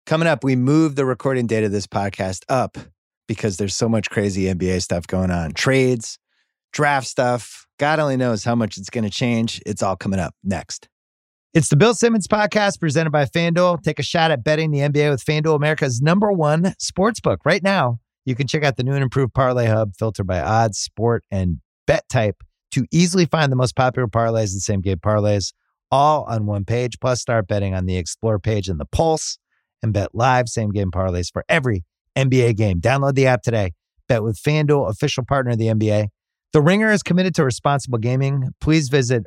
Coming up, we moved the recording date of this podcast up because there's so much crazy NBA stuff going on. Trades, draft stuff. God only knows how much it's going to change. It's all coming up next. It's the Bill Simmons Podcast presented by FanDuel. Take a shot at betting the NBA with FanDuel, America's #1 sportsbook. Right now, you can check out the new and improved Parlay Hub filtered by odds, sport, and bet type to easily find the most popular parlays and same-game parlays all on one page. Plus, start betting on the Explore page and the Pulse and bet live same-game parlays for every NBA game. Download the app today. Bet with FanDuel, official partner of the NBA. The Ringer is committed to responsible gaming. Please visit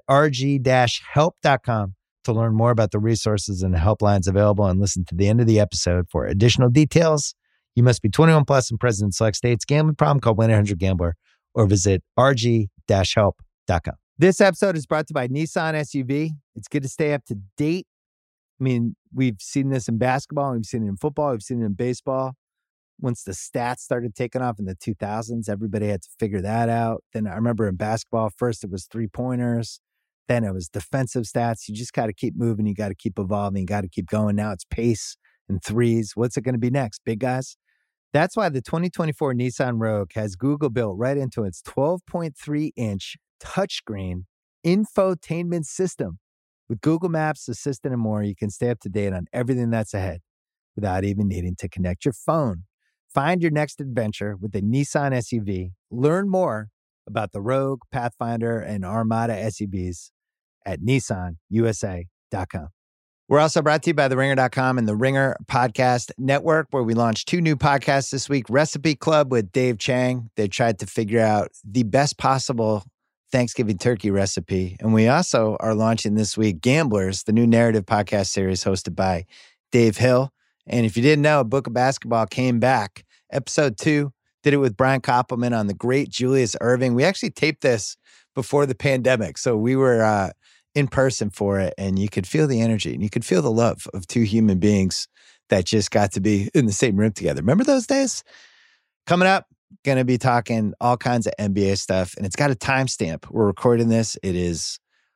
rg-help.com to learn more about the resources and helplines available and listen to the end of the episode for additional details. You must be 21 plus and present in select states. Gambling problem? Call 1-800-GAMBLER or visit rg-help.com. This episode is brought to you by Nissan SUV. It's good to stay up to date. I mean, we've seen this in basketball, we've seen it in football, we've seen it in baseball. Once the stats started taking off in the 2000s, everybody had to figure that out. Then I remember in basketball, first it was three-pointers, then it was defensive stats. You just got to keep moving, you got to keep evolving, you got to keep going. Now it's pace and threes. What's it going to be next, big guys? That's why the 2024 Nissan Rogue has Google built right into its 12.3-inch touchscreen infotainment system. With Google Maps, Assistant, and more, you can stay up to date on everything that's ahead without even needing to connect your phone. Find your next adventure with the Nissan SUV. Learn more about the Rogue, Pathfinder, and Armada SUVs at nissanusa.com. We're also brought to you by TheRinger.com and the Ringer Podcast Network, where we launched 2 new podcasts this week. Recipe Club with Dave Chang. They tried to figure out the best possible Thanksgiving turkey recipe. And we also are launching this week Gamblers, the new narrative podcast series hosted by Dave Hill. And if you didn't know, Book of Basketball came back. Episode 2, did it with Brian Koppelman on the great Julius Erving. We actually taped this before the pandemic. So we were in person for it, and you could feel the energy and you could feel the love of 2 human beings that just got to be in the same room together. Remember those days? Coming up, going to be talking all kinds of NBA stuff, and it's got a timestamp. We're recording this. It is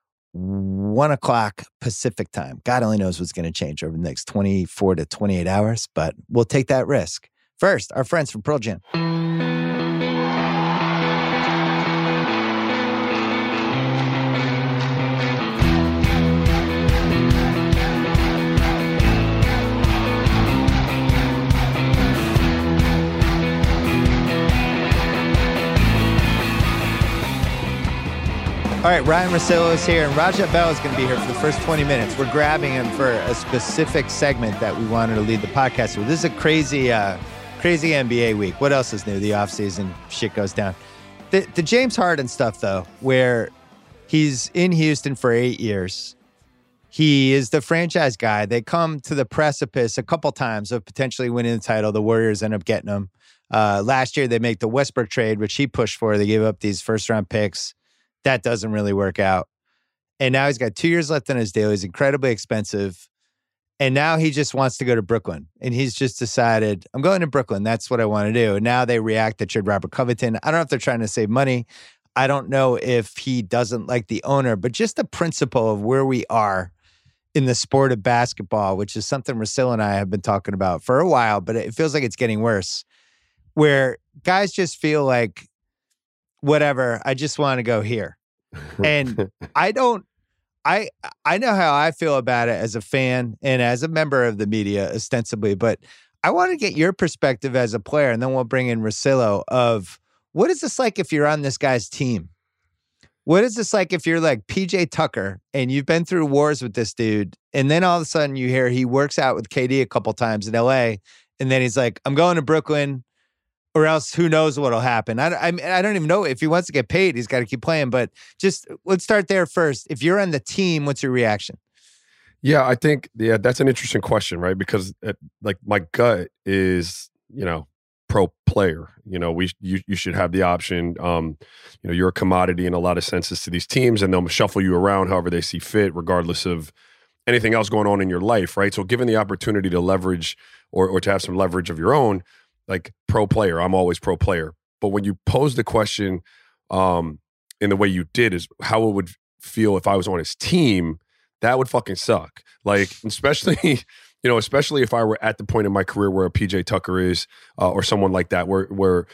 1 o'clock Pacific time. God only knows what's going to change over the next 24 to 28 hours, but we'll take that risk. First, our friends from Pearl Jam. All right, Ryan Russillo is here, and Raja Bell is going to be here for the first 20 minutes. We're grabbing him for a specific segment that we wanted to lead the podcast with. This is a crazy NBA week. What else is new? The offseason shit goes down. The James Harden stuff, though, where he's in Houston for 8 years. He is the franchise guy. They come to the precipice a couple times of potentially winning the title. The Warriors end up getting him. Last year, they make the Westbrook trade, which he pushed for. They gave up these first-round picks. That doesn't really work out. And now he's got 2 years left on his deal. He's incredibly expensive. And now he just wants to go to Brooklyn. And he's just decided, I'm going to Brooklyn. That's what I want to do. And now they react to trade Robert Covington. I don't know if they're trying to save money. I don't know if he doesn't like the owner. But just the principle of where we are in the sport of basketball, which is something Russillo and I have been talking about for a while, but it feels like it's getting worse, where guys just feel like, whatever, I just want to go here. And I know how I feel about it as a fan and as a member of the media, ostensibly, but I want to get your perspective as a player, and then we'll bring in Russillo of what is this like if you're on this guy's team? What is this like if you're like PJ Tucker and you've been through wars with this dude, and then all of a sudden you hear he works out with KD a couple times in LA, and then he's like, I'm going to Brooklyn, or else who knows what'll happen. I don't even know if he wants to get paid. He's got to keep playing. But just let's start there first. If you're on the team, what's your reaction? Yeah, I think that's an interesting question, right? Because like my gut is, pro player. You should have the option. You're a commodity in a lot of senses to these teams, and they'll shuffle you around however they see fit, regardless of anything else going on in your life, right? So given the opportunity to leverage or to have some leverage of your own, like pro player, I'm always pro player. But when you pose the question in the way you did, is how it would feel if I was on his team, that would fucking suck. Like, especially, especially if I were at the point in my career where a PJ Tucker is, or someone like that, where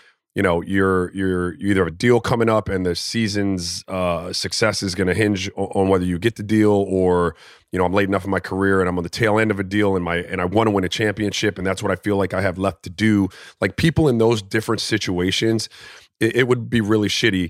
you either have a deal coming up and the season's success is going to hinge on whether you get the deal, or I'm late enough in my career and I'm on the tail end of a deal and I want to win a championship, and that's what I feel like I have left to do. Like, people in those different situations, it would be really shitty,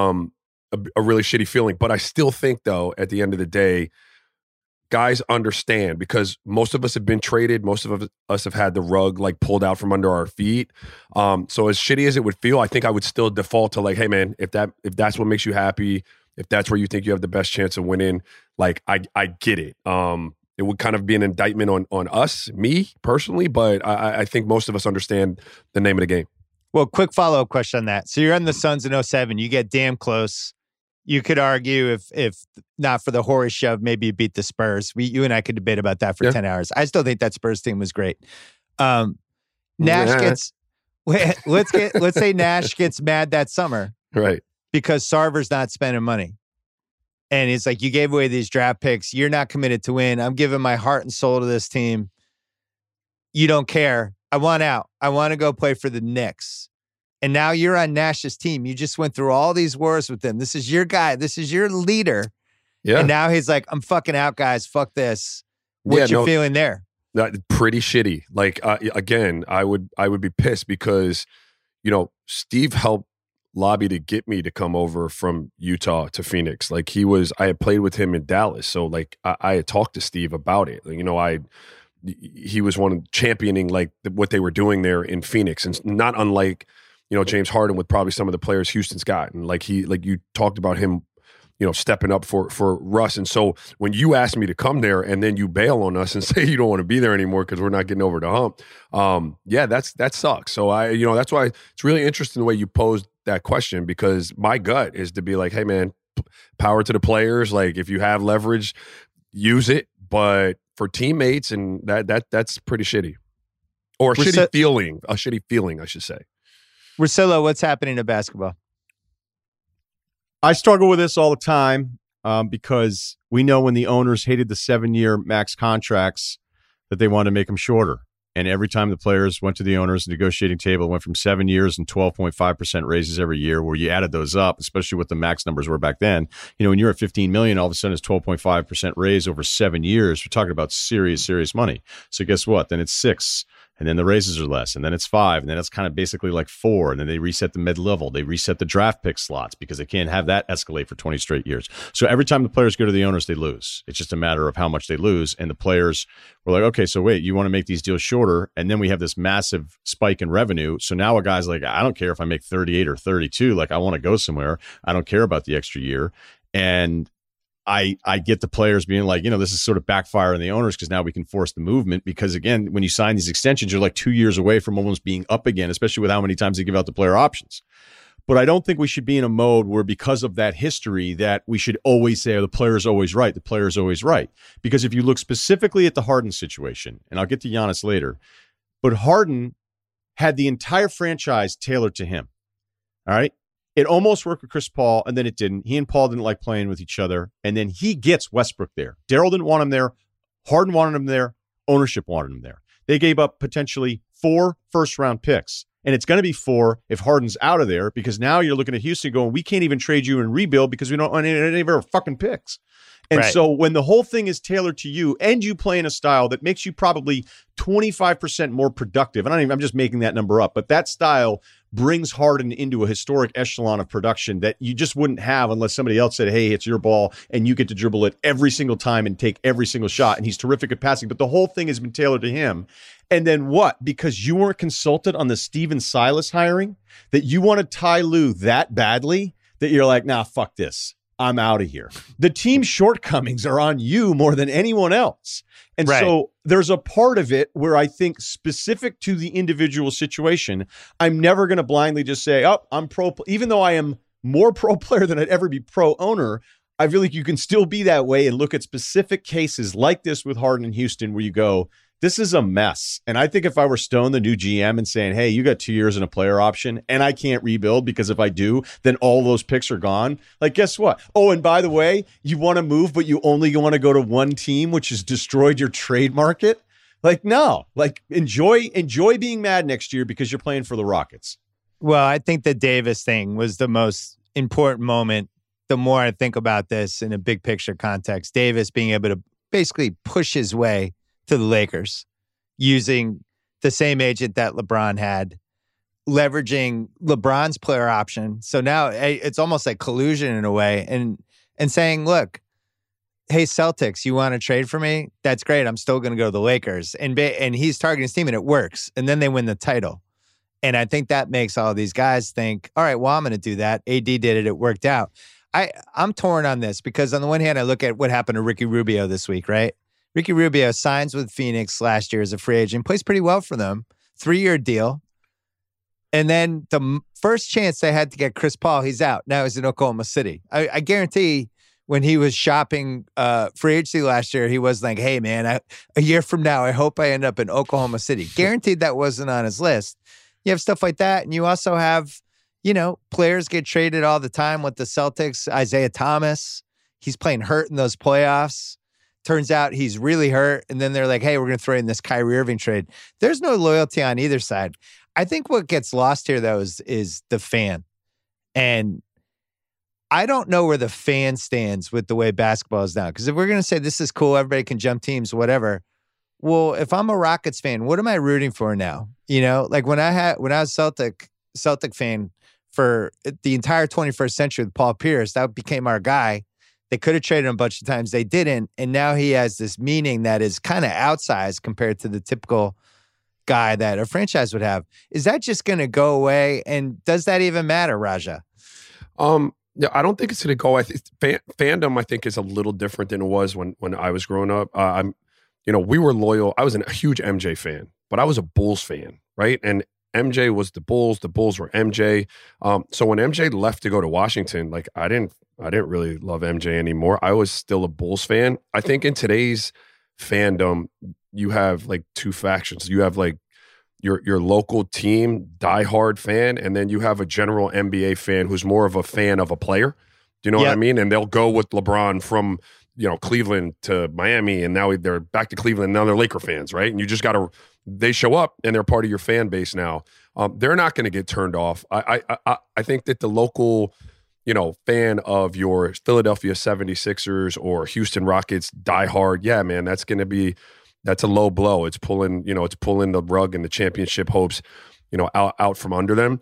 a really shitty feeling. But I still think, though, at the end of the day, guys understand, because most of us have been traded. Most of us have had the rug like pulled out from under our feet. So as shitty as it would feel, I think I would still default to like, hey man, if that's what makes you happy, if that's where you think you have the best chance of winning, like I get it. It would kind of be an indictment on us, me personally, but I think most of us understand the name of the game. Well, quick follow-up question on that. So you're on the Suns in 07. You get damn close. You could argue if not for the Horace shove, maybe you beat the Spurs. You and I could debate about that for 10 hours. I still think that Spurs team was great. Nash gets let's say Nash gets mad that summer, right? Because Sarver's not spending money, and he's like, "You gave away these draft picks. You're not committed to win. I'm giving my heart and soul to this team. You don't care. I want out. I want to go play for the Knicks." And now you're on Nash's team. You just went through all these wars with him. This is your guy. This is your leader. Yeah. And now he's like, I'm fucking out, guys. Fuck this. What you feeling there? Pretty shitty. Like, again, I would be pissed because, Steve helped lobby to get me to come over from Utah to Phoenix. Like, I had played with him in Dallas. So like I had talked to Steve about it. He was one championing like what they were doing there in Phoenix, and not unlike, James Harden with probably some of the players Houston's gotten. Like you talked about him, stepping up for Russ. And so when you asked me to come there and then you bail on us and say you don't want to be there anymore because we're not getting over the hump, that sucks. So that's why it's really interesting the way you posed that question, because my gut is to be like, hey man, power to the players. Like, if you have leverage, use it. But for teammates, and that's pretty shitty, or a shitty feeling, I should say. Russillo, what's happening to basketball? I struggle with this all the time because we know when the owners hated the 7-year max contracts that they wanted to make them shorter. And every time the players went to the owners' negotiating table, it went from 7 years and 12.5% raises every year, where you added those up, especially what the max numbers were back then. When you're at 15 million, all of a sudden it's 12.5% raise over 7 years. We're talking about serious money. So guess what? Then it's 6. And then the raises are less, and then it's 5, and then it's kind of basically like 4, and then they reset the mid-level. They reset the draft pick slots because they can't have that escalate for 20 straight years. So every time the players go to the owners, they lose. It's just a matter of how much they lose, and the players were like, okay, so wait, you want to make these deals shorter, and then we have this massive spike in revenue. So now a guy's like, I don't care if I make 38 or 32. Like, I want to go somewhere. I don't care about the extra year. And I get the players being like, this is sort of backfiring the owners because now we can force the movement, because again, when you sign these extensions, you're like 2 years away from almost being up again, especially with how many times they give out the player options. But I don't think we should be in a mode where, because of that history, that we should always say, the player's always right. The player's always right. Because if you look specifically at the Harden situation, and I'll get to Giannis later, but Harden had the entire franchise tailored to him. All right. It almost worked with Chris Paul, and then it didn't. He and Paul didn't like playing with each other, and then he gets Westbrook there. Daryl didn't want him there. Harden wanted him there. Ownership wanted him there. They gave up potentially 4 first-round picks, and it's going to be 4 if Harden's out of there, because now you're looking at Houston going, we can't even trade you and rebuild because we don't own any of our fucking picks. And so when the whole thing is tailored to you and you play in a style that makes you probably 25% more productive, and I'm just making that number up, but that style brings Harden into a historic echelon of production that you just wouldn't have unless somebody else said, hey, it's your ball and you get to dribble it every single time and take every single shot. And he's terrific at passing, but the whole thing has been tailored to him. And then what? Because you weren't consulted on the Steven Silas hiring, that you wanted Ty Lue that badly that you're like, nah, fuck this. I'm out of here. The team's shortcomings are on you more than anyone else. And so there's a part of it where I think, specific to the individual situation, I'm never going to blindly just say, oh, I'm pro, even though I am more pro player than I'd ever be pro owner. I feel like you can still be that way and look at specific cases like this with Harden and Houston where you go, this is a mess. And I think if I were Stone, the new GM, and saying, hey, you got 2 years and a player option and I can't rebuild because if I do, then all those picks are gone. Like, guess what? Oh, and by the way, you want to move, but you only want to go to one team, which has destroyed your trade market. Like, no. Like, enjoy being mad next year because you're playing for the Rockets. Well, I think the Davis thing was the most important moment. The more I think about this in a big picture context, Davis being able to basically push his way to the Lakers using the same agent that LeBron had, leveraging LeBron's player option. So now it's almost like collusion in a way, and saying, look, hey, Celtics, you want to trade for me? That's great. I'm still going to go to the Lakers. And he's targeting his team, and it works. And then they win the title. And I think that makes all these guys think, all right, well, I'm going to do that. AD did it. It worked out. I'm torn on this because on the one hand, I look at what happened to Ricky Rubio this week, right? Ricky Rubio signs with Phoenix last year as a free agent, plays pretty well for them, 3-year deal. And then the first chance they had to get Chris Paul, he's out. Now he's in Oklahoma City. I guarantee when he was shopping free agency last year, he was like, hey, man, a year from now, I hope I end up in Oklahoma City. Guaranteed that wasn't on his list. You have stuff like that. And you also have, players get traded all the time with the Celtics. Isaiah Thomas, he's playing hurt in those playoffs. Turns out he's really hurt. And then they're like, hey, we're going to throw in this Kyrie Irving trade. There's no loyalty on either side. I think what gets lost here, though, is the fan. And I don't know where the fan stands with the way basketball is now. Because if we're going to say this is cool, everybody can jump teams, whatever. Well, if I'm a Rockets fan, what am I rooting for now? Like when I was Celtic fan for the entire 21st century with Paul Pierce, that became our guy. They could have traded him a bunch of times. They didn't. And now he has this meaning that is kind of outsized compared to the typical guy that a franchise would have. Is that just going to go away? And does that even matter, Raja? Yeah, I don't think it's going to go. Fandom, I think, is a little different than it was when I was growing up. We were loyal. I was a huge MJ fan, but I was a Bulls fan, right? And MJ was the Bulls were MJ. So when MJ left to go to Washington, like I didn't really love MJ anymore. I was still a Bulls fan. I think in today's fandom, you have like two factions. You have like your local team diehard fan, and then you have a general NBA fan who's more of a fan of a player. Do you know what I mean? And they'll go with LeBron from Cleveland to Miami, and now they're back to Cleveland. And now they're Laker fans, right? And you just they show up and they're part of your fan base now. They're not going to get turned off. I think that the local, fan of your Philadelphia 76ers or Houston Rockets diehard, yeah, man, that's a low blow. It's pulling the rug and the championship hopes, out from under them.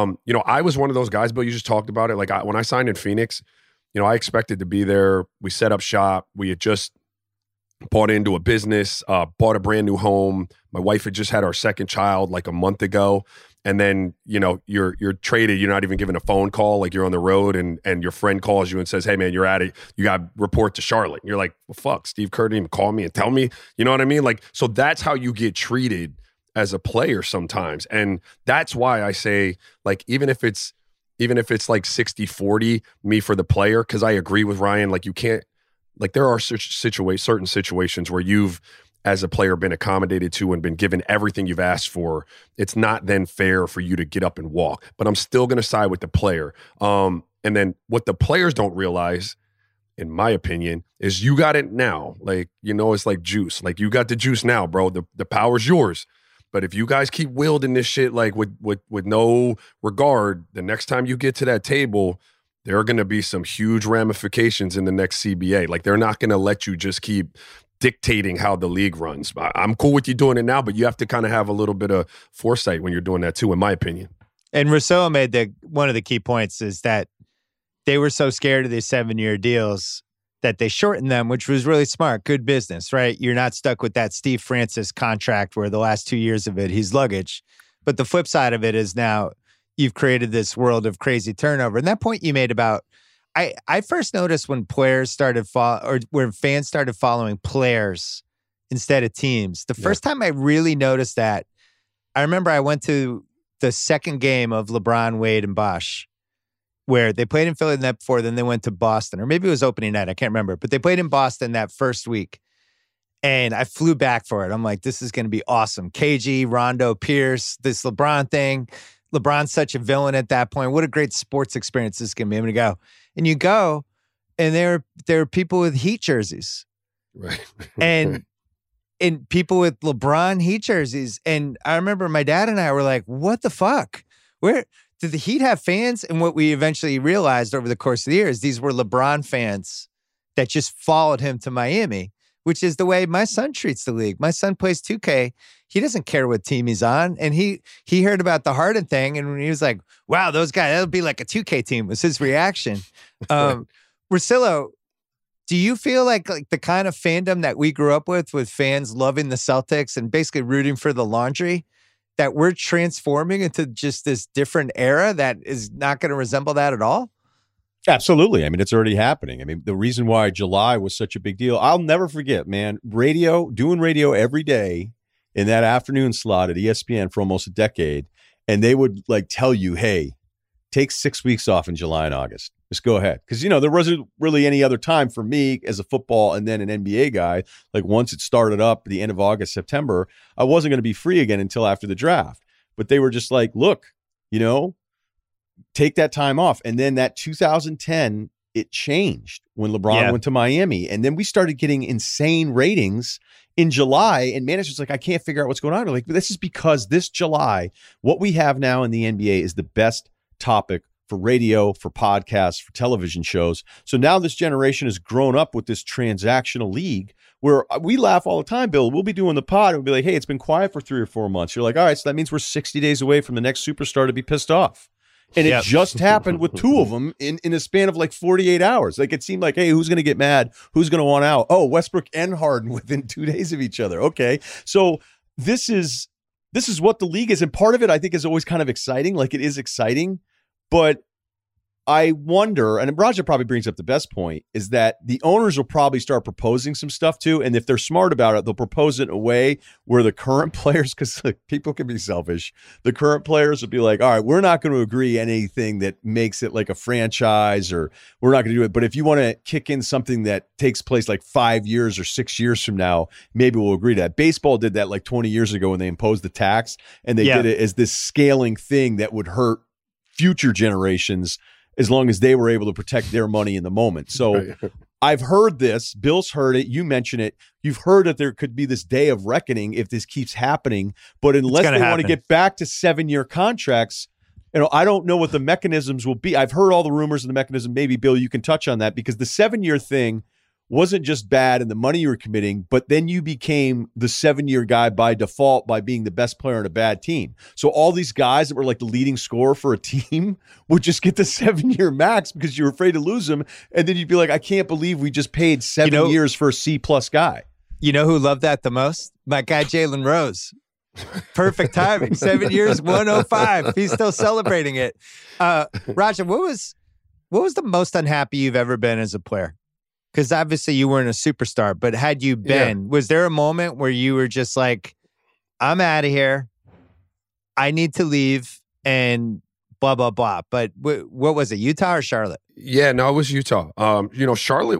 I was one of those guys, Bill, you just talked about it. Like when I signed in Phoenix, I expected to be there. We set up shop. We had just bought into a business, bought a brand new home. My wife had just had our second child like a month ago. And then, you're traded. You're not even given a phone call. Like you're on the road and your friend calls you and says, hey, man, you're at it. You got to report to Charlotte. And you're like, well, fuck, Steve Kerr didn't even call me and tell me. You know what I mean? Like, so that's how you get treated as a player sometimes. And that's why I say, like, even if it's like 60-40 me for the player, because I agree with Ryan, like you can't, like there are certain situations where you've, as a player, been accommodated to and been given everything you've asked for. It's not then fair for you to get up and walk. But I'm still going to side with the player. And then what the players don't realize, in my opinion, is you got it now. Like, it's like juice. Like you got the juice now, bro. The power's yours. But if you guys keep wielding this shit like with no regard, the next time you get to that table, there are going to be some huge ramifications in the next CBA. Like they're not going to let you just keep dictating how the league runs. I'm cool with you doing it now, but you have to kind of have a little bit of foresight when you're doing that too, in my opinion. And Rousseau made one of the key points is that they were so scared of these 7-year deals that they shortened them, which was really smart. Good business, right? You're not stuck with that Steve Francis contract where the last 2 years of it, he's luggage. But the flip side of it is now you've created this world of crazy turnover. And that point you made about, I first noticed when players started when fans started following players instead of teams. The first time I really noticed that, I remember I went to the second game of LeBron, Wade, and Bosh, where they played in Philly the night before, then they went to Boston, or maybe it was opening night, I can't remember, but they played in Boston that first week. And I flew back for it. I'm like, this is going to be awesome. KG, Rondo, Pierce, this LeBron thing. LeBron's such a villain at that point. What a great sports experience this is going to be. I'm going to go. And you go, and there are people with Heat jerseys. Right. And and people with LeBron Heat jerseys. And I remember my dad and I were like, what the fuck? Where did the Heat have fans? And what we eventually realized over the course of the years, these were LeBron fans that just followed him to Miami, which is the way my son treats the league. My son plays 2K. He doesn't care what team he's on. And he heard about the Harden thing, and he was like, wow, those guys, that'll be like a 2K team, was his reaction. Russillo, do you feel like the kind of fandom that we grew up with fans loving the Celtics and basically rooting for the laundry, that we're transforming into just this different era that is not going to resemble that at all? Absolutely. I mean, it's already happening. I mean, the reason why July was such a big deal, I'll never forget, man, doing radio every day in that afternoon slot at ESPN for almost a decade. And they would like tell you, hey, take 6 weeks off in July and August. Just go ahead. Because, there wasn't really any other time for me as a football and then an NBA guy. Like once it started up at the end of August, September, I wasn't going to be free again until after the draft. But they were just like, look, take that time off. And then that 2010, it changed when LeBron went to Miami. And then we started getting insane ratings in July. And managers like, I can't figure out what's going on. They're like, this is because this July, what we have now in the NBA is the best topic for radio, for podcasts, for television shows. So now this generation has grown up with this transactional league where we laugh all the time, Bill. We'll be doing the pod and we'll be like, hey, it's been quiet for 3 or 4 months. You're like, all right, so that means we're 60 days away from the next superstar to be pissed off. And it just happened with 2 of them in a span of like 48 hours. Like it seemed like, hey, who's going to get mad? Who's going to want out? Oh, Westbrook and Harden within 2 days of each other. Okay. So this is what the league is. And part of it, I think, is always kind of exciting. Like it is exciting. But I wonder, and Raja probably brings up the best point, is that the owners will probably start proposing some stuff too. And if they're smart about it, they'll propose it in a way where the current players, because people can be selfish, the current players will be like, all right, we're not going to agree anything that makes it like a franchise, or we're not going to do it. But if you want to kick in something that takes place like 5 years or 6 years from now, maybe we'll agree to that. Baseball did that like 20 years ago when they imposed the tax, and they did it as this scaling thing that would hurt future generations as long as they were able to protect their money in the moment. So I've heard this. Bill's heard it. You mentioned it. You've heard that there could be this day of reckoning if this keeps happening. But unless they want to get back to 7-year contracts, I don't know what the mechanisms will be. I've heard all the rumors of the mechanism. Maybe, Bill, you can touch on that, because the 7-year thing wasn't just bad in the money you were committing, but then you became the 7-year guy by default by being the best player on a bad team. So all these guys that were like the leading scorer for a team would just get the 7-year max because you were afraid to lose them. And then you'd be like, I can't believe we just paid 7 years for a C-plus guy. You know who loved that the most? My guy, Jalen Rose. Perfect timing. 7 years, 105. He's still celebrating it. Raja, what was the most unhappy you've ever been as a player? Because obviously you weren't a superstar, but had you been, was there a moment where you were just like, I'm out of here, I need to leave, and blah, blah, blah. But what was it, Utah or Charlotte? Yeah, no, it was Utah. Charlotte,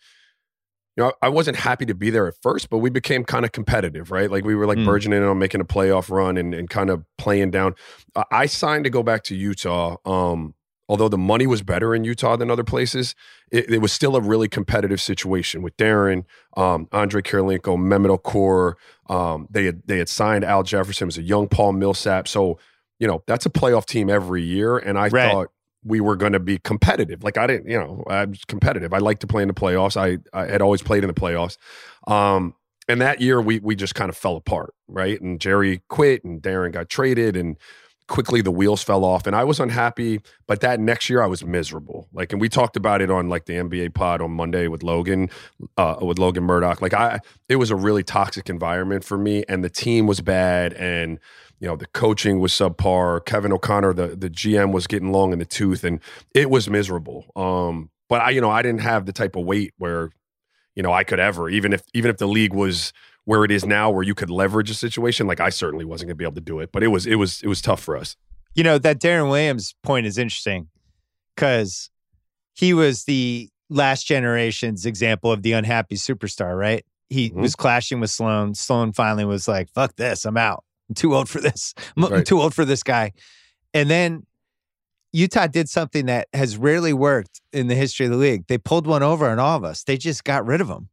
I wasn't happy to be there at first, but we became kind of competitive, right? Like we were like burgeoning on making a playoff run and kind of playing down. I signed to go back to Utah. Although the money was better in Utah than other places, it was still a really competitive situation with Darren, Andre Kirilenko, Mehmet Okur. They had signed Al Jefferson. It was a young Paul Millsap. So, that's a playoff team every year. And I thought we were going to be competitive. Like I was competitive. I like to play in the playoffs. I had always played in the playoffs. And that year we just kind of fell apart, right? And Jerry quit and Darren got traded, and quickly the wheels fell off, and I was unhappy. But that next year I was miserable. Like, and we talked about it on like the NBA pod on Monday with Logan Murdoch. Like it was a really toxic environment for me, and the team was bad, and the coaching was subpar. Kevin O'Connor, the GM, was getting long in the tooth, and it was miserable. But I didn't have the type of weight where, I could ever, even if the league was where it is now, where you could leverage a situation, like I certainly wasn't going to be able to do it. But it was tough for us. That Darren Williams point is interesting because he was the last generation's example of the unhappy superstar, right? He was clashing with Sloan. Sloan finally was like, fuck this, I'm out. I'm too old for this. I'm too old for this guy. And then Utah did something that has rarely worked in the history of the league. They pulled one over on all of us. They just got rid of him.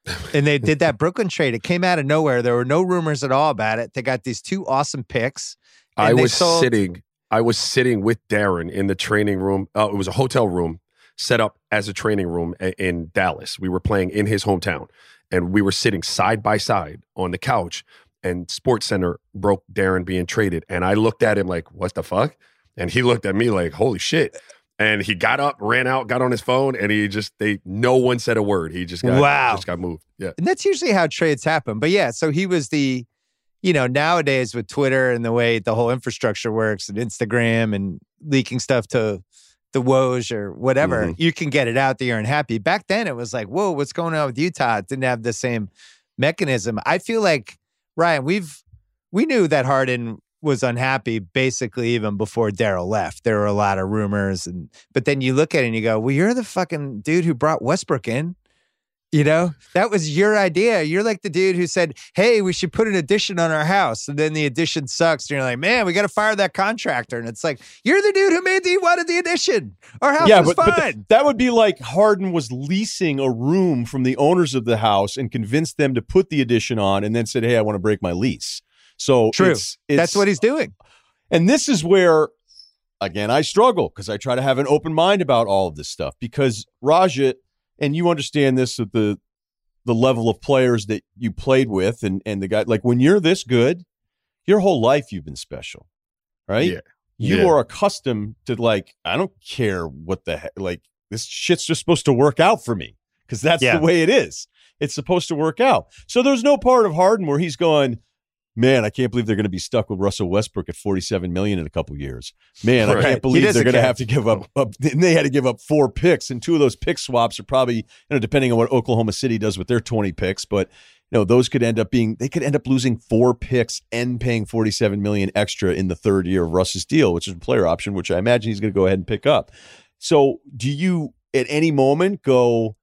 And they did that Brooklyn trade. It came out of nowhere. There were no rumors at all about it. They got these 2 awesome picks. I was sitting with Darren in the training room. It was a hotel room set up as a training room in Dallas. We were playing in his hometown, and we were sitting side by side on the couch, and SportsCenter broke Darren being traded. And I looked at him like, what the fuck? And he looked at me like, holy shit. And he got up, ran out, got on his phone, and no one said a word. He just got moved. Yeah. And that's usually how trades happen. But yeah, so he was nowadays with Twitter and the way the whole infrastructure works and Instagram and leaking stuff to the Woj or whatever, you can get it out that you're unhappy. Back then it was like, whoa, what's going on with Utah? It didn't have the same mechanism. I feel like, Ryan, we knew that Harden was unhappy basically even before Daryl left. There were a lot of rumors, but then you look at it and you go, well, you're the fucking dude who brought Westbrook in. That was your idea. You're like the dude who said, hey, we should put an addition on our house. And then the addition sucks. And you're like, man, we got to fire that contractor. And it's like, you're the dude who wanted the addition. Our house was fine. But that would be like Harden was leasing a room from the owners of the house and convinced them to put the addition on and then said, hey, I want to break my lease. So true. That's what he's doing. And this is where, again, I struggle because I try to have an open mind about all of this stuff because Raja, and you understand this at the level of players that you played with and the guy, like when you're this good, your whole life you've been special, right? Yeah. You are accustomed to like, I don't care what the heck, like this shit's just supposed to work out for me because that's the way it is. It's supposed to work out. So there's no part of Harden where he's going, man, I can't believe they're going to be stuck with Russell Westbrook at $47 million in a couple years. Man, I can't believe they're going to have to give up. And they had to give up 4 picks, and 2 of those pick swaps are probably, depending on what Oklahoma City does with their 20 picks. But those could end up losing 4 picks and paying $47 million extra in the 3rd year of Russ's deal, which is a player option, which I imagine he's going to go ahead and pick up. So, do you at any moment go,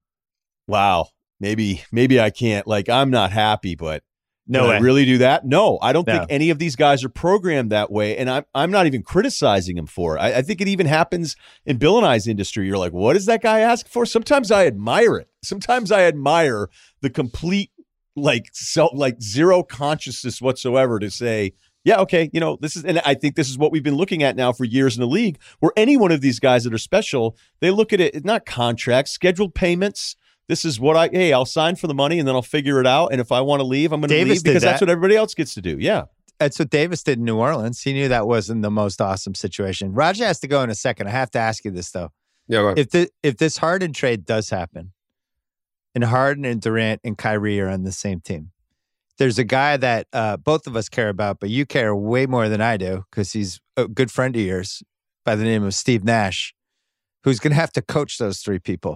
wow, maybe I can't? Like, I'm not happy, but. No, I really do that? No, I don't think any of these guys are programmed that way, and I'm not even criticizing him for it. I think it even happens in Bill and I's industry. You're like, what does that guy ask for? Sometimes I admire it. Sometimes I admire the complete zero consciousness whatsoever to say, yeah, okay, this is, and I think this is what we've been looking at now for years in the league, where any one of these guys that are special, they look at it not contracts, scheduled payments. This is what I'll sign for the money and then I'll figure it out. And if I want to leave, I'm going to leave because that's what everybody else gets to do. Yeah. That's what Davis did in New Orleans. He knew that wasn't the most awesome situation. Raja has to go in a second. I have to ask you this, though. Yeah, go ahead. If this Harden trade does happen and Harden and Durant and Kyrie are on the same team, there's a guy that both of us care about, but you care way more than I do because he's a good friend of yours by the name of Steve Nash, who's going to have to coach those 3 people.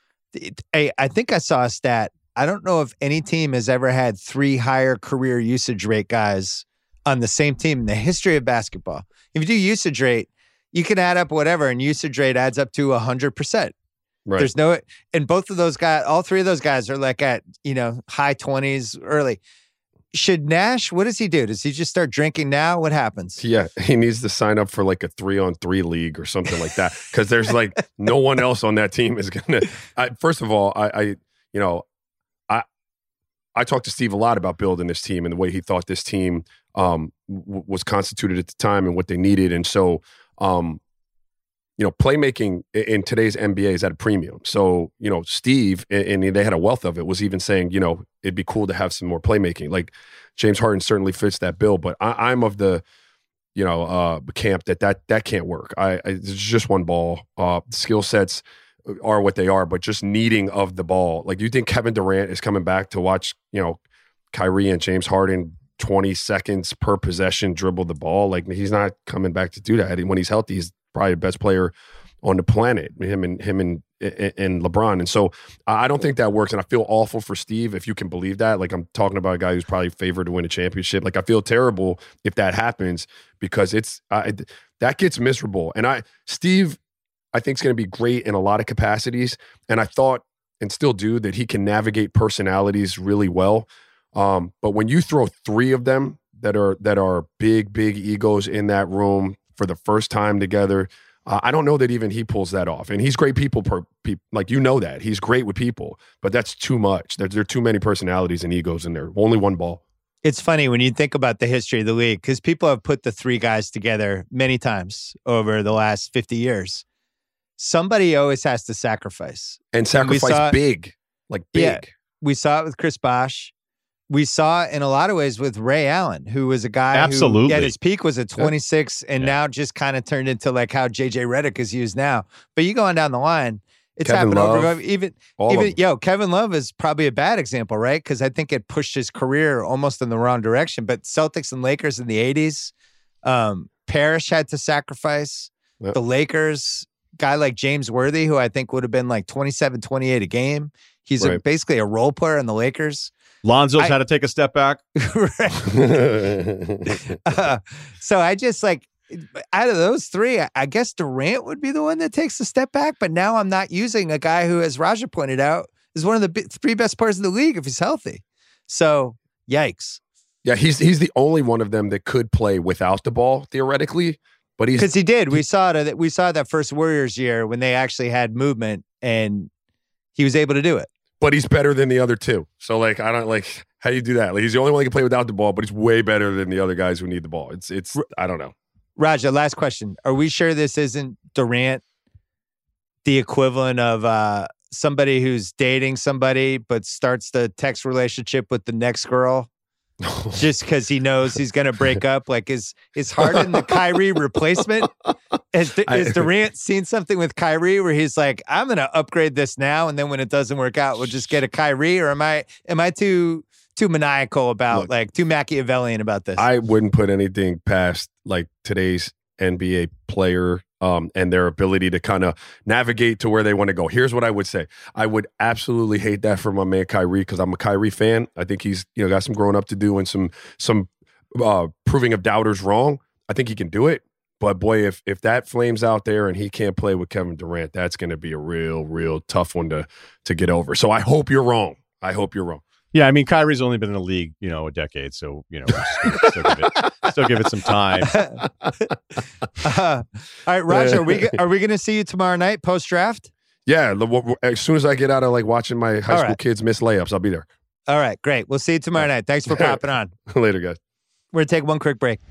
I think I saw a stat. I don't know if any team has ever had 3 higher career usage rate guys on the same team in the history of basketball. If you do usage rate, you can add up whatever, and usage rate adds up to 100%. Right. There's and both of those guys, all 3 of those guys are like at, high 20s early. Should Nash, what does he do? Does he just start drinking now? What happens? Yeah, he needs to sign up for like a 3-on-3 league or something like that because there's like no one else on that team is going to. First of all, I talked to Steve a lot about building this team and the way he thought this team was constituted at the time and what they needed. And so, playmaking in today's NBA is at a premium. So, Steve, and they had a wealth of it, was even saying, it'd be cool to have some more playmaking. Like James Harden certainly fits that bill, but I'm of the, camp that can't work. It's just one ball. Skill sets are what they are, but just needing of the ball. Like, do you think Kevin Durant is coming back to watch, Kyrie and James Harden 20 seconds per possession dribble the ball? Like, he's not coming back to do that. And when he's healthy, he's probably the best player on the planet, him and LeBron. And so I don't think that works. And I feel awful for Steve, if you can believe that. Like, I'm talking about a guy who's probably favored to win a championship. Like, I feel terrible if that happens because that gets miserable. And Steve, I think is going to be great in a lot of capacities. And I thought, and still do, that he can navigate personalities really well. But when you throw 3 of them that are big egos in that room for the first time together, I don't know that even he pulls that off. And he's great like, you know that. He's great with people, but that's too much. There are too many personalities and egos in there. Only one ball. It's funny when you think about the history of the league, because people have put the three guys together many times over the last 50 years. Somebody always has to sacrifice. And sacrifice big. Like big. Yeah, we saw it with Chris Bosh. We saw it in a lot of ways with Ray Allen, who was a guy who at his peak was at 26 and now just kind of turned into like how JJ Redick is used now. But you go on down the line, it's Kevin happened Love, over. Even Kevin Love is probably a bad example, right? Because I think it pushed his career almost in the wrong direction. But Celtics and Lakers in the 80s, Parrish had to sacrifice. Yep. The Lakers, guy like James Worthy, who I think would have been like 27, 28 a game. He's basically a role player in the Lakers. Lonzo's had to take a step back. So I just like, out of those three, I guess Durant would be the one that takes a step back. But now I'm not using a guy who, as Raja pointed out, is one of the three best players in the league if he's healthy. So, yikes. Yeah, he's the only one of them that could play without the ball, theoretically. But because he did. We saw that first Warriors year when they actually had movement and he was able to do it. But he's better than the other two. So, like, I don't like how do you do that. Like, he's the only one that can play without the ball, but he's way better than the other guys who need the ball. It's I don't know. Raja, last question. Are we sure this isn't Durant, the equivalent of somebody who's dating somebody but starts the text relationship with the next girl just because he knows he's going to break up? Like, is Harden the Kyrie replacement? Has Durant seen something with Kyrie where he's like, I'm going to upgrade this now, and then when it doesn't work out, we'll just get a Kyrie? Or am I too maniacal about, too Machiavellian about this? I wouldn't put anything past like today's NBA player and their ability to kind of navigate to where they want to go. Here's what I would say. I would absolutely hate that for my man Kyrie because I'm a Kyrie fan. I think he's got some growing up to do and some proving of doubters wrong. I think he can do it. But boy, if that flames out there and he can't play with Kevin Durant, that's going to be a real tough one to get over. So I hope you're wrong. Yeah, I mean, Kyrie's only been in the league, a decade, so still give it some time. All right, Roger, are we going to see you tomorrow night post draft? Yeah, as soon as I get out of like watching my high school kids miss layups, I'll be there. All right, great. We'll see you tomorrow night. Thanks for popping on. Later, guys. We're going to take one quick break.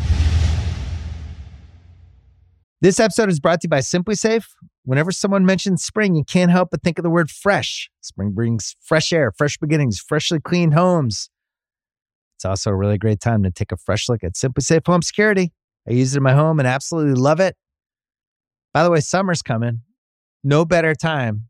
This episode is brought to you by Simply Safe. Whenever someone mentions spring, you can't help but think of the word fresh. Spring brings fresh air, fresh beginnings, freshly cleaned homes. It's also a really great time to take a fresh look at Simply Safe Home Security. I use it in my home and absolutely love it. By the way, summer's coming. No better time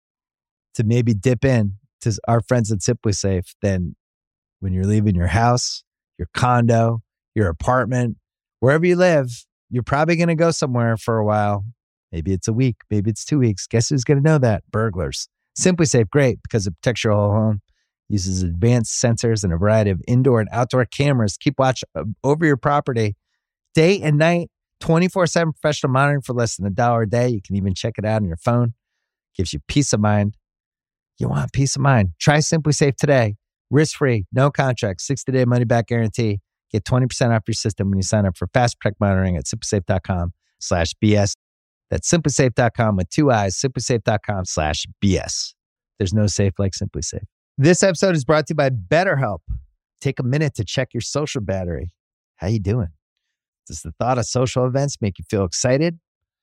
to maybe dip in to our friends at Simply Safe than when you're leaving your house, your condo, your apartment, wherever you live. You're probably going to go somewhere for a while. Maybe it's a week. Maybe it's 2 weeks. Guess who's going to know that? Burglars. Simply Safe, great because it protects your whole home. Uses advanced sensors and a variety of indoor and outdoor cameras. Keep watch over your property day and night. 24/7 professional monitoring for less than $1 a day. You can even check it out on your phone. Gives you peace of mind. You want peace of mind. Try Simply Safe today. Risk-free, no contract, 60-day money-back guarantee. Get 20% off your system when you sign up for Fast Protect monitoring at simplysafe.com/BS. That's simplysafe.com with 2 I's, simplysafe.com/BS. There's no safe like Simply Safe. This episode is brought to you by BetterHelp. Take a minute to check your social battery. How you doing? Does the thought of social events make you feel excited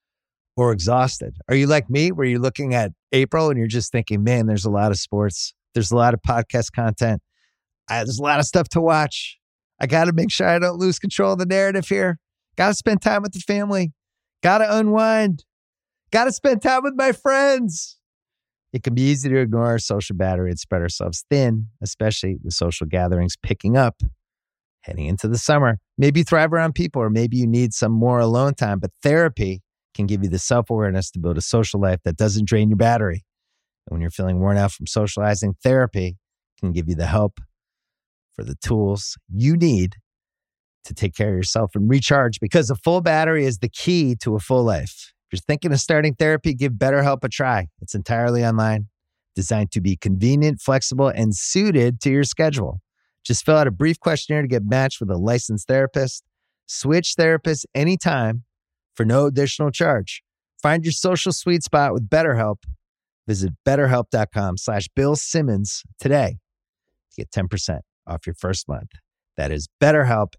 or exhausted? Are you like me, where you're looking at April and you're just thinking, man, there's a lot of sports. There's a lot of podcast content. There's a lot of stuff to watch. I got to make sure I don't lose control of the narrative here. Got to spend time with the family. Got to unwind. Got to spend time with my friends. It can be easy to ignore our social battery and spread ourselves thin, especially with social gatherings picking up, heading into the summer. Maybe you thrive around people, or maybe you need some more alone time, but therapy can give you the self-awareness to build a social life that doesn't drain your battery. And when you're feeling worn out from socializing, therapy can give you the help for the tools you need to take care of yourself and recharge, because a full battery is the key to a full life. If you're thinking of starting therapy, give BetterHelp a try. It's entirely online, designed to be convenient, flexible, and suited to your schedule. Just fill out a brief questionnaire to get matched with a licensed therapist. Switch therapists anytime for no additional charge. Find your social sweet spot with BetterHelp. Visit BetterHelp.com/Bill Simmons today to get 10% off your first month. That is BetterHelp,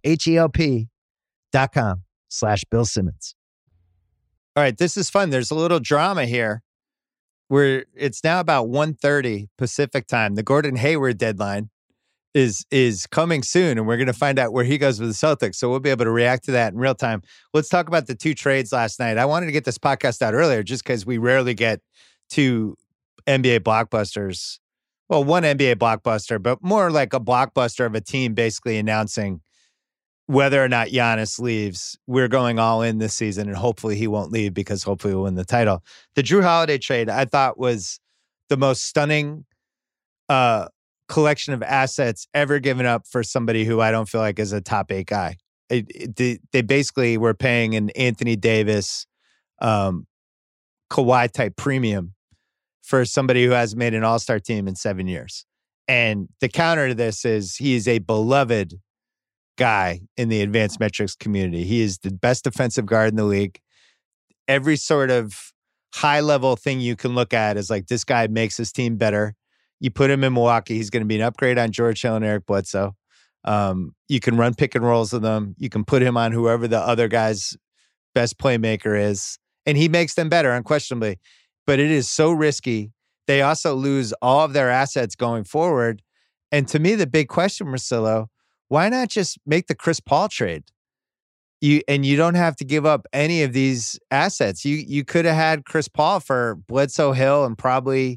HELP.com/Bill Simmons. All right, this is fun. There's a little drama here where it's now about 1:30 Pacific time. The Gordon Hayward deadline is coming soon, and we're going to find out where he goes with the Celtics. So we'll be able to react to that in real time. Let's talk about the 2 trades last night. I wanted to get this podcast out earlier just because we rarely get 2 NBA blockbusters. Well, 1 NBA blockbuster, but more like a blockbuster of a team basically announcing whether or not Giannis leaves. We're going all in this season, and hopefully he won't leave because hopefully we'll win the title. The Jrue Holiday trade, I thought, was the most stunning collection of assets ever given up for somebody who I don't feel like is a top 8 guy. They basically were paying an Anthony Davis, Kawhi type premium for somebody who hasn't made an all-star team in 7 years. And the counter to this is he is a beloved guy in the advanced metrics community. He is the best defensive guard in the league. Every sort of high-level thing you can look at is like, this guy makes his team better. You put him in Milwaukee, he's going to be an upgrade on George Hill and Eric Bledsoe. You can run pick and rolls with them. You can put him on whoever the other guy's best playmaker is, and he makes them better, unquestionably. But it is so risky. They also lose all of their assets going forward. And to me, the big question, Marcelo, why not just make the Chris Paul trade? You don't have to give up any of these assets. You could have had Chris Paul for Bledsoe, Hill, and probably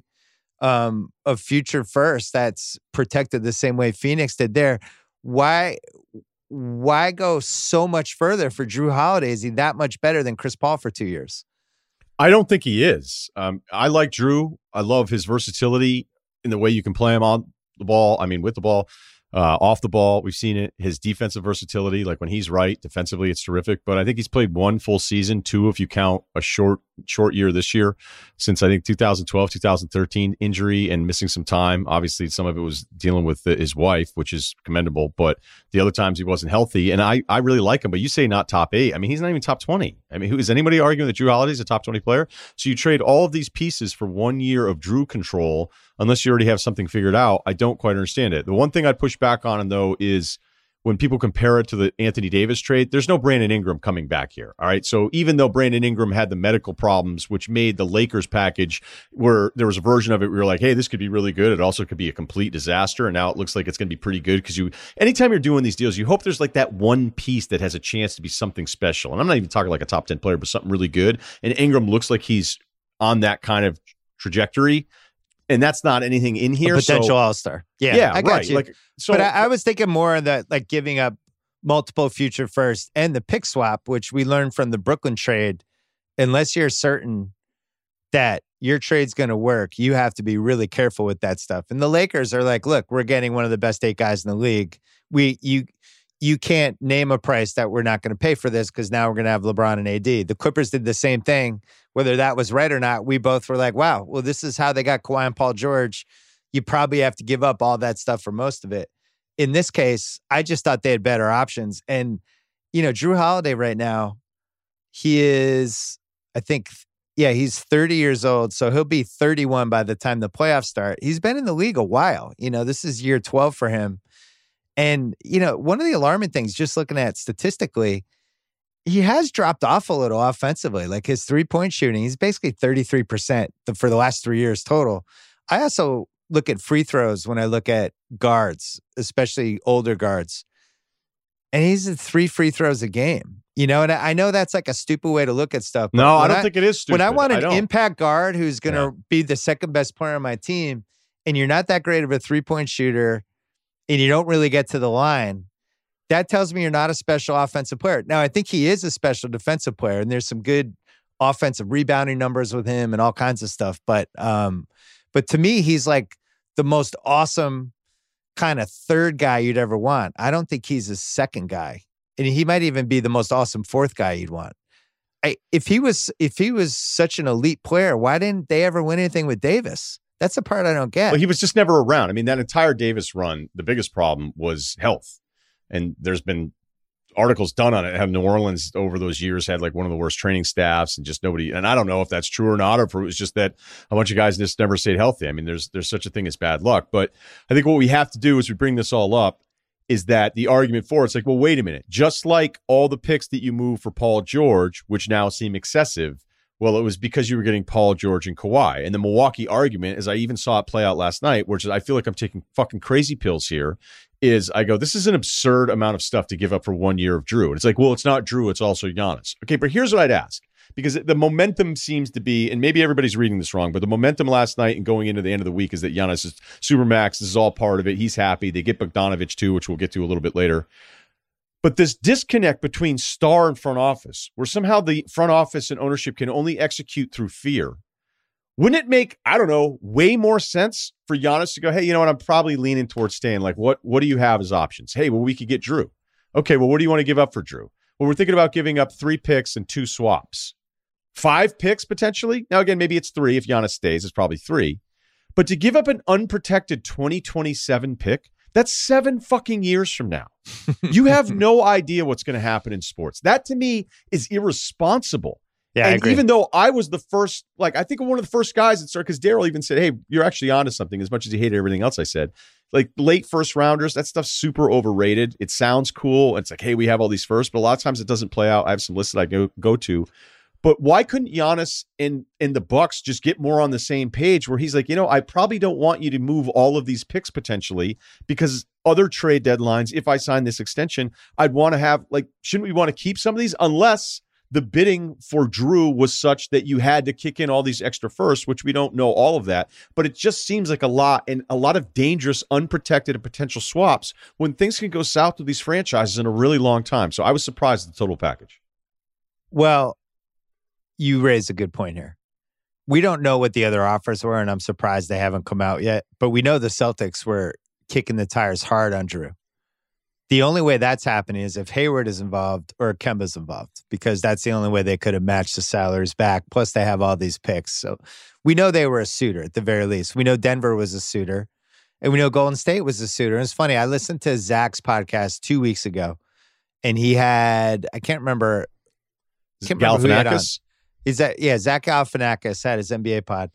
a future first that's protected the same way Phoenix did there. Why go so much further for Jrue Holiday? Is he that much better than Chris Paul for 2 years? I don't think he is. I like Jrue. I love his versatility in the way you can play him on the ball. I mean, with the ball, off the ball. We've seen it. His defensive versatility, like when he's right, defensively, it's terrific. But I think he's played 1 full season, 2 if you count a short year this year, since I think 2012, 2013, injury and missing some time. Obviously, some of it was dealing with his wife, which is commendable. But the other times he wasn't healthy. And I really like him. But you say not top 8. I mean, he's not even top 20. I mean, is anybody arguing that Jrue Holiday is a top 20 player? So you trade all of these pieces for 1 year of Jrue control, unless you already have something figured out. I don't quite understand it. The one thing I'd push back on, though, is when people compare it to the Anthony Davis trade, there's no Brandon Ingram coming back here. All right. So even though Brandon Ingram had the medical problems, which made the Lakers package where there was a version of it where you're like, hey, this could be really good. It also could be a complete disaster. And now it looks like it's going to be pretty good because anytime you're doing these deals, you hope there's like that one piece that has a chance to be something special. And I'm not even talking like a top 10 player, but something really good. And Ingram looks like he's on that kind of trajectory. And that's not anything in here. A potential all-star. Yeah, I got right. you. But I was thinking more of that, like giving up multiple future first and the pick swap, which we learned from the Brooklyn trade. Unless you're certain that your trade's going to work, you have to be really careful with that stuff. And the Lakers are like, look, we're getting one of the best 8 guys in the league. You can't name a price that we're not going to pay for this because now we're going to have LeBron and AD. The Clippers did the same thing. Whether that was right or not, we both were like, wow, well, this is how they got Kawhi and Paul George. You probably have to give up all that stuff for most of it. In this case, I just thought they had better options. And, Jrue Holiday right now, he is, I think, he's 30 years old. So he'll be 31 by the time the playoffs start. He's been in the league a while. This is year 12 for him. And, one of the alarming things, just looking at statistically, he has dropped off a little offensively. Like his 3-point shooting, he's basically 33% for the last 3 years total. I also look at free throws when I look at guards, especially older guards. And he's at 3 free throws a game. And I know that's like a stupid way to look at stuff. But no, I don't think it is stupid. When I want an impact guard who's going to be the second best player on my team, and you're not that great of a 3-point shooter, and you don't really get to the line, that tells me you're not a special offensive player. Now, I think he is a special defensive player, and there's some good offensive rebounding numbers with him and all kinds of stuff. But to me, he's like the most awesome kind of third guy you'd ever want. I don't think he's a second guy, and he might even be the most awesome fourth guy you'd want. If he was such an elite player, why didn't they ever win anything with Davis? That's the part I don't get. Well, he was just never around. I mean, that entire Davis run, the biggest problem was health. And there's been articles done on it. How New Orleans over those years had like one of the worst training staffs and just nobody. And I don't know if that's true or not, or if it was just that a bunch of guys just never stayed healthy. I mean, there's such a thing as bad luck. But I think what we have to do as we bring this all up is that the argument for it's like, well, wait a minute. Just like all the picks that you move for Paul George, which now seem excessive, well, it was because you were getting Paul George and Kawhi. And the Milwaukee argument, as I even saw it play out last night, which is I feel like I'm taking fucking crazy pills here, is I go, this is an absurd amount of stuff to give up for 1 year of Drew. And it's like, well, it's not Drew, it's also Giannis. Okay, but here's what I'd ask. Because the momentum seems to be, and maybe everybody's reading this wrong, but the momentum last night and going into the end of the week is that Giannis is Supermax. This is all part of it. He's happy. They get Bogdanovich too, which we'll get to a little bit later. But this disconnect between star and front office, where somehow the front office and ownership can only execute through fear, wouldn't it make, I don't know, way more sense for Giannis to go, hey, you know what, I'm probably leaning towards staying. Like, what do you have as options? Hey, well, we could get Drew. Okay, well, what do you want to give up for Drew? Well, we're thinking about giving up 3 picks and 2 swaps. 5 picks, potentially? Now, again, maybe it's 3. If Giannis stays, it's probably 3. But to give up an unprotected 2027 pick, that's 7 fucking years from now. You have no idea what's going to happen in sports. That, to me, is irresponsible. Yeah, and I agree. even though I was the first, like, I think one of the first guys that started, because Daryl even said, hey, you're actually onto something, as much as he hated everything else I said. Like, late first rounders, that stuff's super overrated. It sounds cool. It's like, hey, we have all these first, but a lot of times it doesn't play out. I have some lists that I go to. But why couldn't Giannis and the Bucks just get more on the same page where he's like, you know, I probably don't want you to move all of these picks potentially because other trade deadlines, if I sign this extension, I'd want to have, like, shouldn't we want to keep some of these unless the bidding for Drew was such that you had to kick in all these extra firsts, which we don't know all of that. But it just seems like a lot of dangerous, unprotected and potential swaps when things can go south with these franchises in a really long time. So I was surprised at the total package. Well, you raise a good point here. We don't know what the other offers were, and I'm surprised they haven't come out yet. But we know the Celtics were kicking the tires hard on Drew. The only way that's happening is if Hayward is involved or Kemba's involved, because that's the only way they could have matched the salaries back. Plus, they have all these picks. So we know they were a suitor at the very least. We know Denver was a suitor, and we know Golden State was a suitor. And it's funny, I listened to Zach's podcast 2 weeks ago, and he had, I can't remember who he had on. Is that, yeah, Zach Galifianakis had his NBA pod.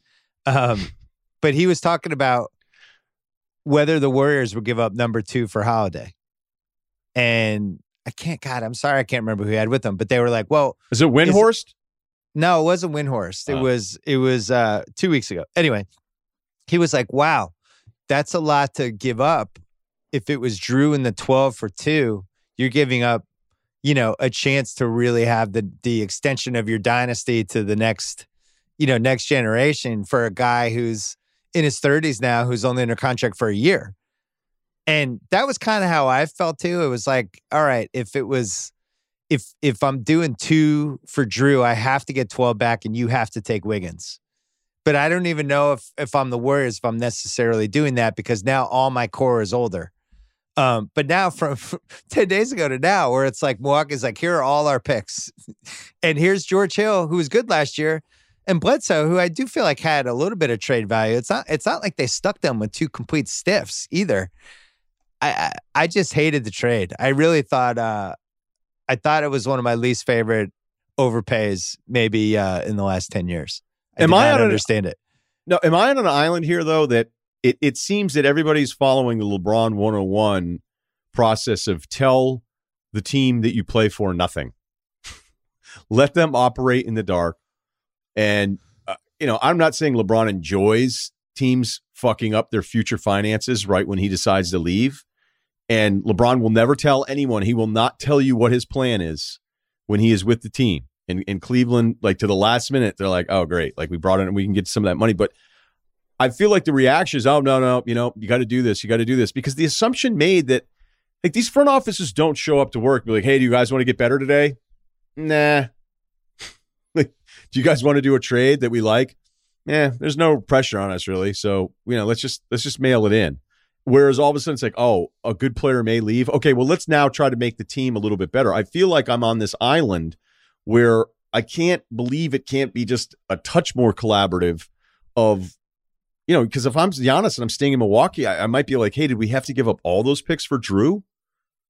But he was talking about whether the Warriors would give up number 2 for Holiday. And I'm sorry, I can't remember who he had with them, but they were like, well. Is it Windhorst? No, it wasn't Windhorst. It was 2 weeks ago. Anyway, he was like, wow, that's a lot to give up. If it was Drew in the 12 for 2, you're giving up, you know, a chance to really have the extension of your dynasty to the next generation for a guy who's in his 30s now, who's only under contract for a year. And that was kind of how I felt too. It was like, all right, if I'm doing 2 for Drew, I have to get 12 back and you have to take Wiggins. But I don't even know if I'm the Warriors, if I'm necessarily doing that, because now all my core is older. But now from 10 days ago to now, where it's like Milwaukee's like, here are all our picks. And here's George Hill, who was good last year, and Bledsoe, who I do feel like had a little bit of trade value. It's not like they stuck them with 2 complete stiffs either. I just hated the trade. I really thought it was one of my least favorite overpays maybe in the last 10 years. I don't understand it. No, am I on an island here though that it seems that everybody's following the LeBron 101 process of tell the team that you play for nothing. Let them operate in the dark. And, I'm not saying LeBron enjoys teams fucking up their future finances right when he decides to leave. And LeBron will never tell anyone. He will not tell you what his plan is when he is with the team. In Cleveland, like to the last minute, they're like, oh, great. Like we brought in and we can get some of that money. But I feel like the reaction is, oh, no, you got to do this. You got to do this. Because the assumption made that like these front offices don't show up to work. Be like, hey, do you guys want to get better today? Nah. Like, do you guys want to do a trade that we like? Yeah, there's no pressure on us really. So, let's just mail it in. Whereas all of a sudden it's like, oh, a good player may leave. Okay, well, let's now try to make the team a little bit better. I feel like I'm on this island where I can't believe it can't be just a touch more collaborative of, because if I'm Giannis and I'm staying in Milwaukee, I might be like, hey, did we have to give up all those picks for Drew?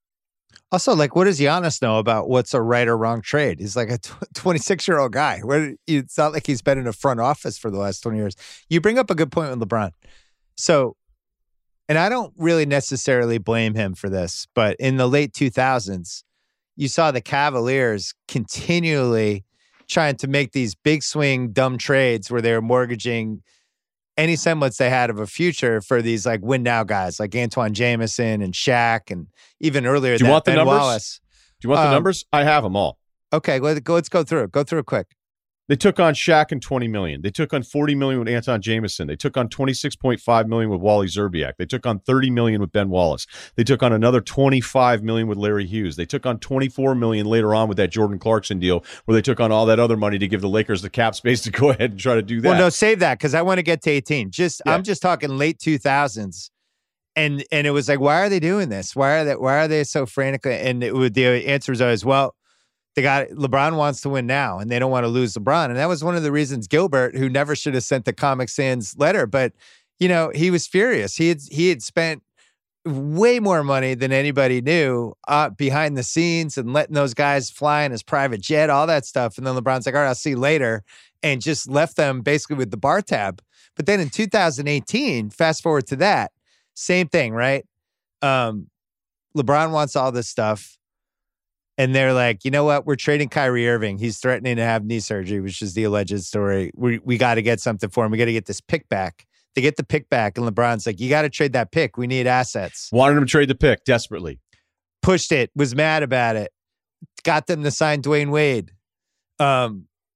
Also, like, what does Giannis know about what's a right or wrong trade? He's like a 26-year-old guy. It's not like he's been in a front office for the last 20 years. You bring up a good point with LeBron. So, and I don't really necessarily blame him for this, but in the late 2000s, you saw the Cavaliers continually trying to make these big swing, dumb trades where they were mortgaging any semblance they had of a future for these like win now guys like Antoine Jameson and Shaq, and even earlier Do you want the Ben numbers? Wallace. Do you want the numbers? I have them all. Okay, let's go through it. Go through it quick. They took on Shaq and $20 million. They took on $40 million with Anton Jameson. They took on $26.5 million with Wally Zerbiak. They took on $30 million with Ben Wallace. They took on another $25 million with Larry Hughes. They took on $24 million later on with that Jordan Clarkson deal, where they took on all that other money to give the Lakers the cap space to go ahead and try to do that. Well, no, save that because I want to get to 18. I'm just talking late 2000s, and it was like, why are they doing this? Why are they so frantic? And the answer was always, well, LeBron wants to win now, and they don't want to lose LeBron. And that was one of the reasons Gilbert, who never should have sent the Comic Sans letter, but he was furious. He had spent way more money than anybody knew behind the scenes and letting those guys fly in his private jet, all that stuff. And then LeBron's like, all right, I'll see you later, and just left them basically with the bar tab. But then in 2018, fast forward to that, same thing, right? LeBron wants all this stuff. And they're like, you know what? We're trading Kyrie Irving. He's threatening to have knee surgery, which is the alleged story. We got to get something for him. We got to get this pick back. They get the pick back, and LeBron's like, you got to trade that pick. We need assets. Wanted him to trade the pick desperately. Pushed it. Was mad about it. Got them to sign Dwayne Wade. How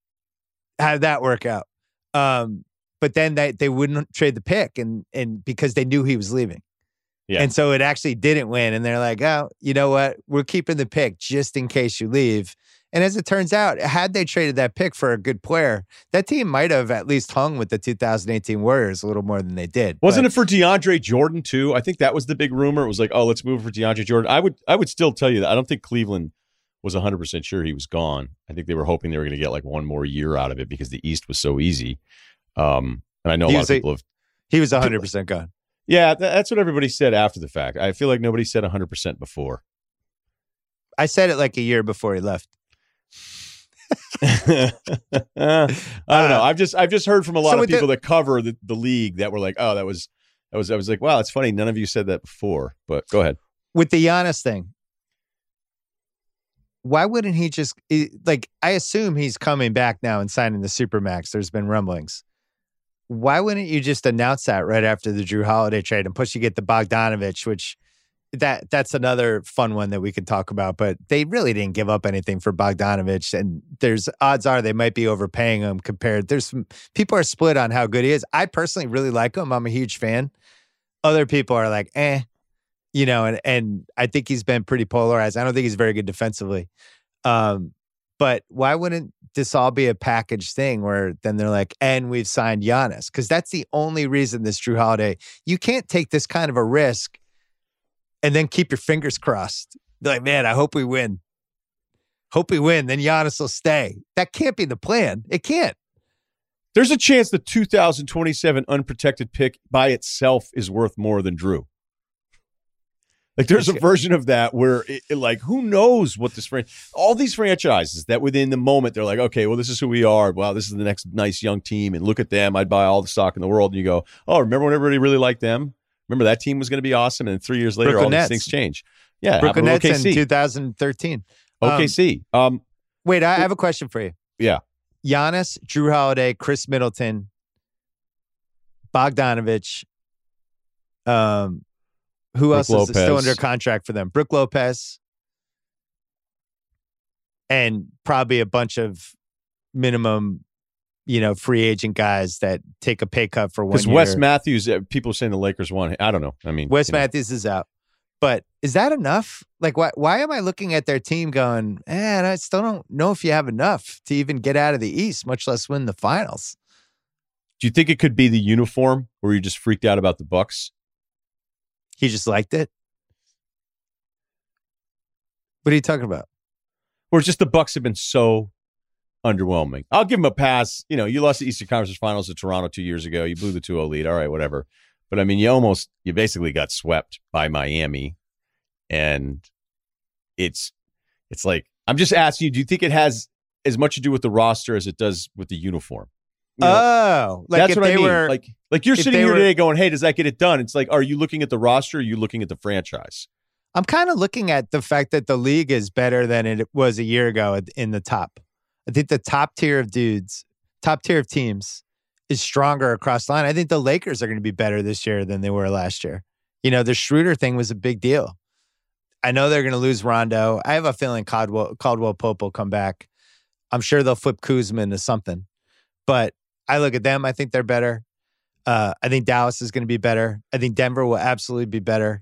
did that work out? But then they wouldn't trade the pick, and because they knew he was leaving. Yeah. And so it actually didn't win. And they're like, oh, you know what? We're keeping the pick just in case you leave. And as it turns out, had they traded that pick for a good player, that team might have at least hung with the 2018 Warriors a little more than they did. Wasn't it for DeAndre Jordan too? I think that was the big rumor. It was like, oh, let's move for DeAndre Jordan. I would still tell you that I don't think Cleveland was 100% sure he was gone. I think they were hoping they were going to get like one more year out of it because the East was so easy. And I know a lot of people have. He was 100% gone. Yeah, that's what everybody said after the fact. I feel like nobody said 100% before. I said it like a year before he left. I don't know. I've just heard from a lot of people that cover the league that were like, oh, I was like, wow, it's funny. None of you said that before, but go ahead. With the Giannis thing, why wouldn't he just, like, I assume he's coming back now and signing the Supermax. There's been rumblings. Why wouldn't you just announce that right after the Drew Holiday trade, and plus you get the Bogdanovich, which that's another fun one that we could talk about, but they really didn't give up anything for Bogdanovich, and there's odds are they might be overpaying him compared. People are split on how good he is. I personally really like him. I'm a huge fan. Other people are like, and I think he's been pretty polarized. I don't think he's very good defensively. But why wouldn't this all be a package thing where then they're like, and we've signed Giannis? Because that's the only reason this Drew Holiday, you can't take this kind of a risk and then keep your fingers crossed. Be like, man, I hope we win. Hope we win. Then Giannis will stay. That can't be the plan. It can't. There's a chance the 2027 unprotected pick by itself is worth more than Drew. Like there's a version of that where like, who knows what this all these franchises that within the moment, they're like, okay, well, this is who we are. Wow, this is the next nice young team. And look at them. I'd buy all the stock in the world. And you go, oh, remember when everybody really liked them? Remember that team was going to be awesome. And 3 years later, Brooklyn all Nets. these things change. Yeah. Brooklyn Nets in 2013. OKC. Wait, I have a question for you. Yeah. Giannis, Drew Holiday, Chris Middleton, Bogdanovich, who else is still under contract for them? Brook Lopez. And probably a bunch of minimum, free agent guys that take a pay cut for 1 year. Because Wes Matthews, people are saying the Lakers won. I don't know. I mean, Wes Matthews is out. But is that enough? Like, why am I looking at their team going, and I still don't know if you have enough to even get out of the East, much less win the finals? Do you think it could be the uniform where you just freaked out about the Bucks? He just liked it? What are you talking about? Or just the Bucks have been so underwhelming. I'll give him a pass. You lost the Eastern Conference Finals to Toronto 2 years ago. You blew the 2-0 lead. All right, whatever. But I mean, you basically got swept by Miami. And it's like, I'm just asking you, do you think it has as much to do with the roster as it does with the uniform? You know, like that's what I mean. Were, like you're sitting here today going, hey, does that get it done? It's like, are you looking at the roster? Or are you looking at the franchise? I'm kind of looking at the fact that the league is better than it was a year ago in the top. I think the top tier of teams is stronger across the line. I think the Lakers are going to be better this year than they were last year. You know, the Schroeder thing was a big deal. I know they're going to lose Rondo. I have a feeling Caldwell Pope will come back. I'm sure they'll flip Kuzma into something. But I look at them. I think they're better. I think Dallas is going to be better. I think Denver will absolutely be better.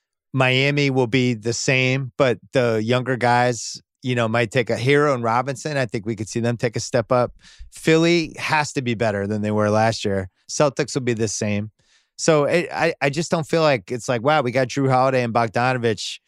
Miami will be the same, but the younger guys, you know, might take a Hero and Robinson. I think we could see them take a step up. Philly has to be better than they were last year. Celtics will be the same. So I just don't feel like it's like, wow, we got Drew Holiday and Bogdanovich.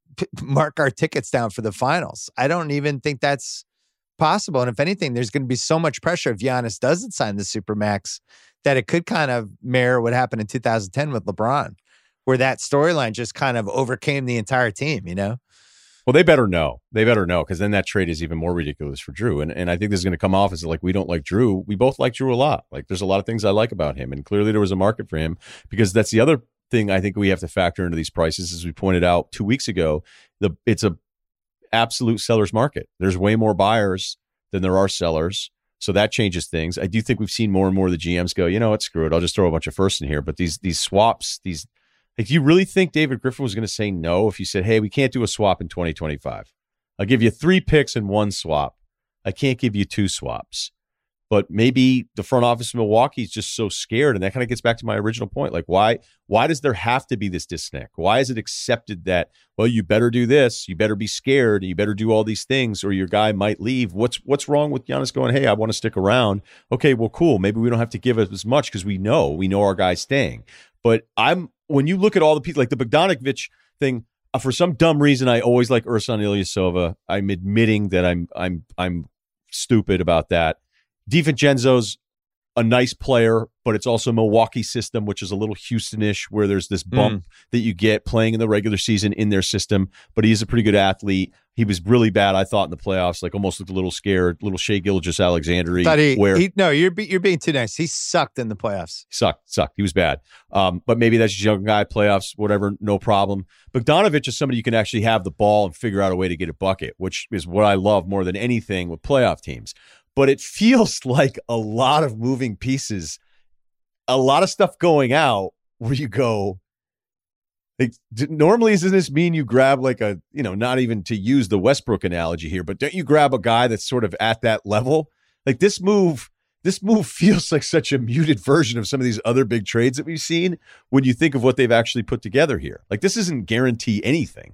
Mark our tickets down for the finals. I don't even think that's possible. And if anything, there's going to be so much pressure if Giannis doesn't sign the Supermax that it could kind of mirror what happened in 2010 with LeBron, where that storyline just kind of overcame the entire team, you know? Well, they better know. They better know, because then that trade is even more ridiculous for Drew. And I think this is going to come off as like, we don't like Drew. We both like Drew a lot. Like, there's a lot of things I like about him. And clearly there was a market for him, because that's the other thing I think we have to factor into these prices. As we pointed out 2 weeks ago, it's a absolute seller's market. There's way more buyers than there are sellers. So that changes things. I do think we've seen more and more of the GMs go, you know what, screw it. I'll just throw a bunch of firsts in here. But these swaps, like, do you really think David Griffin was going to say no if you said, hey, we can't do a swap in 2025? I'll give you 3 picks and 1 swap. I can't give you 2 swaps. But maybe the front office of Milwaukee is just so scared. And that kind of gets back to my original point. Like, why does there have to be this disconnect? Why is it accepted that, well, you better do this, you better be scared, and you better do all these things, or your guy might leave? What's wrong with Giannis going, hey, I want to stick around? Okay, well, cool. Maybe we don't have to give as much because we know our guy's staying. But when you look at all the people, like the Bogdanovich thing, for some dumb reason, I always like Ersan Ilyasova. I'm admitting that I'm stupid about that. DiVincenzo's a nice player, but it's also Milwaukee system, which is a little Houston-ish, where there's this bump that you get playing in the regular season in their system. But he's a pretty good athlete. He was really bad, I thought, in the playoffs. Like, almost looked a little scared, little Shai Gilgeous-Alexander. No, you're being too nice. He sucked in the playoffs. Sucked. He was bad. But maybe that's just young guy, playoffs, whatever, no problem. Bogdanovich is somebody you can actually have the ball and figure out a way to get a bucket, which is what I love more than anything with playoff teams. But it feels like a lot of moving pieces, a lot of stuff going out where you go, like, normally doesn't this mean you grab like a, you know, not even to use the Westbrook analogy here, but don't you grab a guy that's sort of at that level? Like, this move feels like such a muted version of some of these other big trades that we've seen when you think of what they've actually put together here. Like, this doesn't guarantee anything.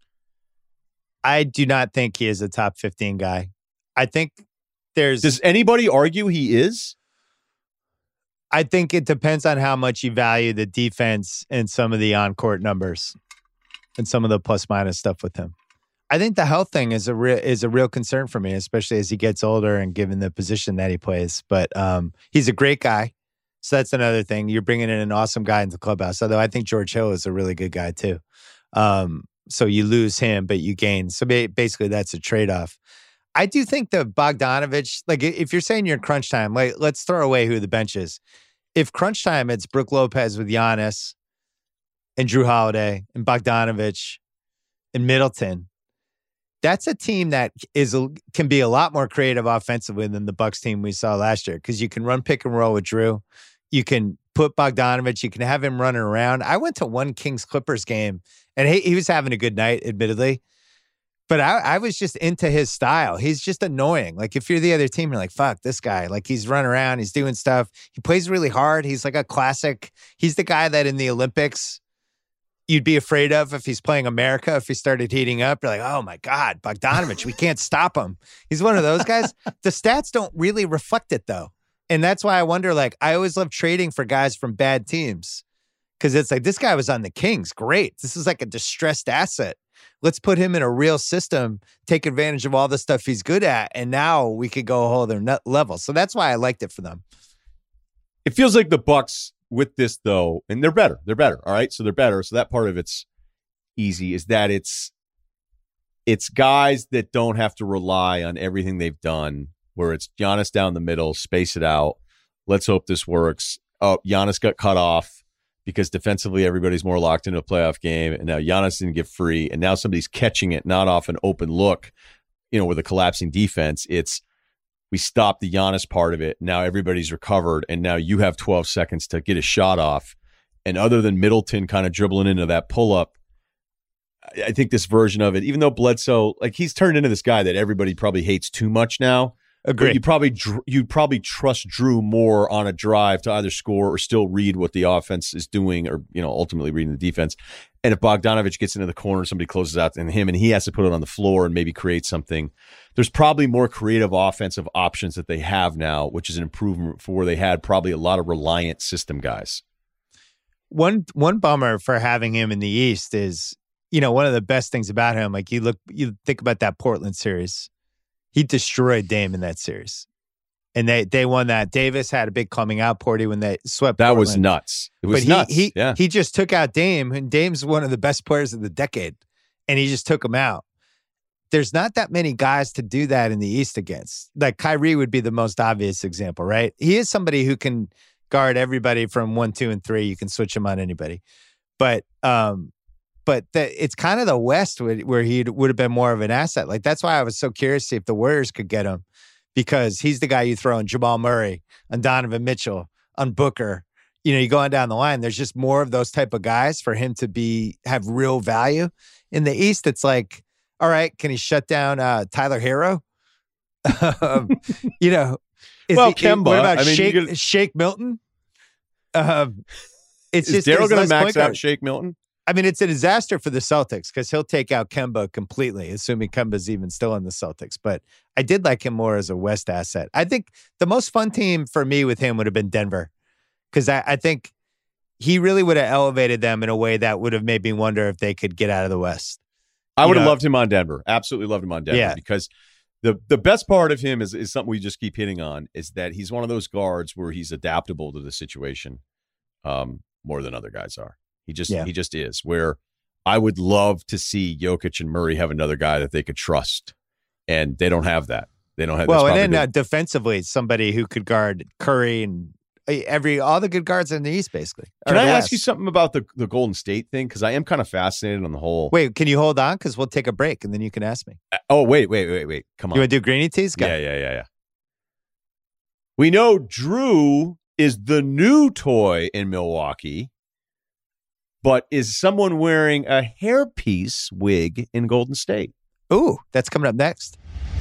I do not think he is a top 15 guy. I think does anybody argue he is? I think it depends on how much you value the defense and some of the on-court numbers and some of the plus-minus stuff with him. I think the health thing is a real concern for me, especially as he gets older and given the position that he plays. But he's a great guy, so that's another thing. You're bringing in an awesome guy into the clubhouse, although I think George Hill is a really good guy too. So you lose him, but you gain. So basically, that's a trade-off. I do think that Bogdanovich, like, if you're saying you're in crunch time, like, let's throw away who the bench is. If crunch time, it's Brook Lopez with Giannis and Drew Holiday and Bogdanovich and Middleton, that's a team that can be a lot more creative offensively than the Bucks team we saw last year, because you can run pick and roll with Drew. You can put Bogdanovich, you can have him running around. I went to one Kings Clippers game, and he was having a good night, admittedly. But I was just into his style. He's just annoying. Like, if you're the other team, you're like, fuck this guy. Like, he's running around, he's doing stuff. He plays really hard. He's like a classic. He's the guy that in the Olympics you'd be afraid of if he's playing America. If he started heating up, you're like, oh my God, Bogdanovich, we can't stop him. He's one of those guys. The stats don't really reflect it, though. And that's why I wonder, like, I always love trading for guys from bad teams, because it's like, this guy was on the Kings. Great. This is like a distressed asset. Let's put him in a real system, take advantage of all the stuff he's good at, and now we could go a whole other level. So that's why I liked it for them. It feels like the Bucks with this, though, and they're better. They're better, all right? So they're better. So that part of it's easy, is that it's it's guys that don't have to rely on everything they've done, where it's Giannis down the middle, space it out. Let's hope this works. Oh, Giannis got cut off because defensively everybody's more locked into a playoff game, and now Giannis didn't get free, and now somebody's catching it, not off an open look, with a collapsing defense. It's we stopped the Giannis part of it. Now everybody's recovered, and now you have 12 seconds to get a shot off. And other than Middleton kind of dribbling into that pull-up, I think this version of it, even though Bledsoe, he's turned into this guy that everybody probably hates too much now. Agreed. You'd probably trust Drew more on a drive to either score or still read what the offense is doing, or ultimately reading the defense. And if Bogdanovich gets into the corner, somebody closes out to him, and he has to put it on the floor and maybe create something. There's probably more creative offensive options that they have now, which is an improvement for where they had probably a lot of reliant system guys. One bummer for having him in the East is, one of the best things about him. You think about that Portland series. He destroyed Dame in that series. And they won that. Davis had a big coming out party when they swept That Portland. was nuts. It was nuts. He just took out Dame, and Dame's one of the best players of the decade, and he just took him out. There's not that many guys to do that in the East against. Like Kyrie would be the most obvious example, right? He is somebody who can guard everybody from 1, 2, and 3. You can switch him on anybody. But it's kind of the West where he would have been more of an asset. That's why I was so curious to see if the Warriors could get him, because he's the guy you throw on Jamal Murray, on Donovan Mitchell, on Booker. You go on down the line. There's just more of those type of guys for him to have real value. In the East, it's like, all right, can he shut down Tyler Hero? Kemba. What about Shake Milton? Is Daryl going to max out Shake Milton? It's a disaster for the Celtics because he'll take out Kemba completely, assuming Kemba's even still in the Celtics. But I did like him more as a West asset. I think the most fun team for me with him would have been Denver, because I think he really would have elevated them in a way that would have made me wonder if they could get out of the West. I would have loved him on Denver. Absolutely loved him on Denver, because the best part of him is something we just keep hitting on, is that he's one of those guards where he's adaptable to the situation more than other guys are. He just is, where I would love to see Jokic and Murray have another guy that they could trust, and they don't have that. They don't have. Well, and then defensively, somebody who could guard Curry and all the good guards in the East, basically. Can I ask you something about the Golden State thing? Because I am kind of fascinated on the whole. Wait, can you hold on? Because we'll take a break, and then you can ask me. Oh, wait. Come on. You want to do Greeny Teas? Go. Yeah. We know Drew is the new toy in Milwaukee, but is someone wearing a hairpiece wig in Golden State? Ooh, that's coming up next.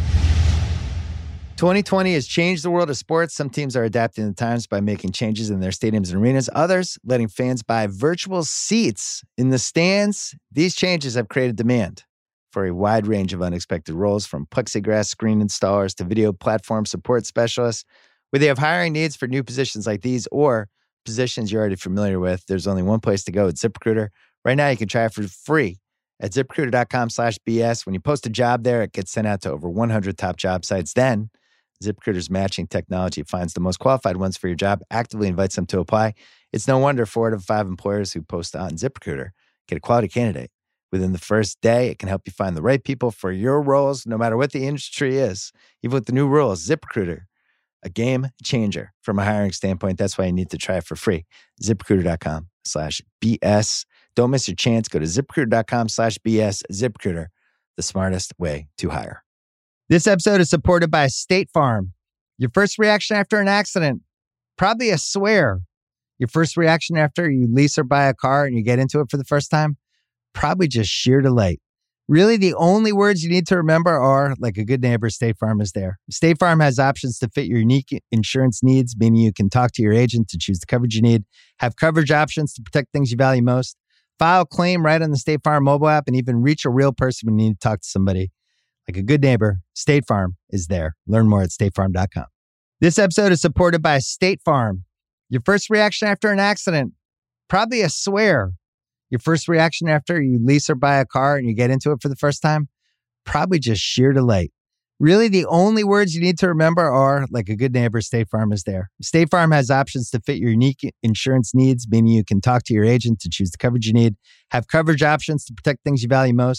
2020 has changed the world of sports. Some teams are adapting to the times by making changes in their stadiums and arenas. Others letting fans buy virtual seats in the stands. These changes have created demand for a wide range of unexpected roles, from plexiglass screen installers to video platform support specialists. Whether you have hiring needs for new positions like these or positions you're already familiar with, there's only one place to go. It's ZipRecruiter. Right now, you can try it for free at ZipRecruiter.com/BS. When you post a job there, it gets sent out to over 100 top job sites. Then ZipRecruiter's matching technology finds the most qualified ones for your job, actively invites them to apply. It's no wonder 4 out of 5 employers who post on ZipRecruiter get a quality candidate within the first day. It can help you find the right people for your roles, no matter what the industry is. Even with the new rules, ZipRecruiter, a game changer from a hiring standpoint. That's why you need to try it for free. ZipRecruiter.com/BS. Don't miss your chance. Go to ZipRecruiter.com/BS. ZipRecruiter, the smartest way to hire. This episode is supported by State Farm. Your first reaction after an accident, probably a swear. Your first reaction after you lease or buy a car and you get into it for the first time, probably just sheer delight. Really, the only words you need to remember are, like a good neighbor, State Farm is there. State Farm has options to fit your unique insurance needs, meaning you can talk to your agent to choose the coverage you need, have coverage options to protect things you value most, file a claim right on the State Farm mobile app, and even reach a real person when you need to talk to somebody. Like a good neighbor, State Farm is there. Learn more at statefarm.com. This episode is supported by State Farm. Your first reaction after an accident, probably a swear. Your first reaction after you lease or buy a car and you get into it for the first time, probably just sheer delight. Really, the only words you need to remember are, like a good neighbor, State Farm is there. State Farm has options to fit your unique insurance needs, meaning you can talk to your agent to choose the coverage you need, have coverage options to protect things you value most,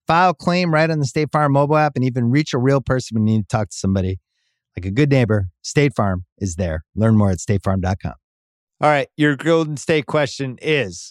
File claim right on the State Farm mobile app and even reach a real person when you need to talk to somebody. Like a good neighbor, State Farm is there. Learn more at statefarm.com. All right, your Golden State question is,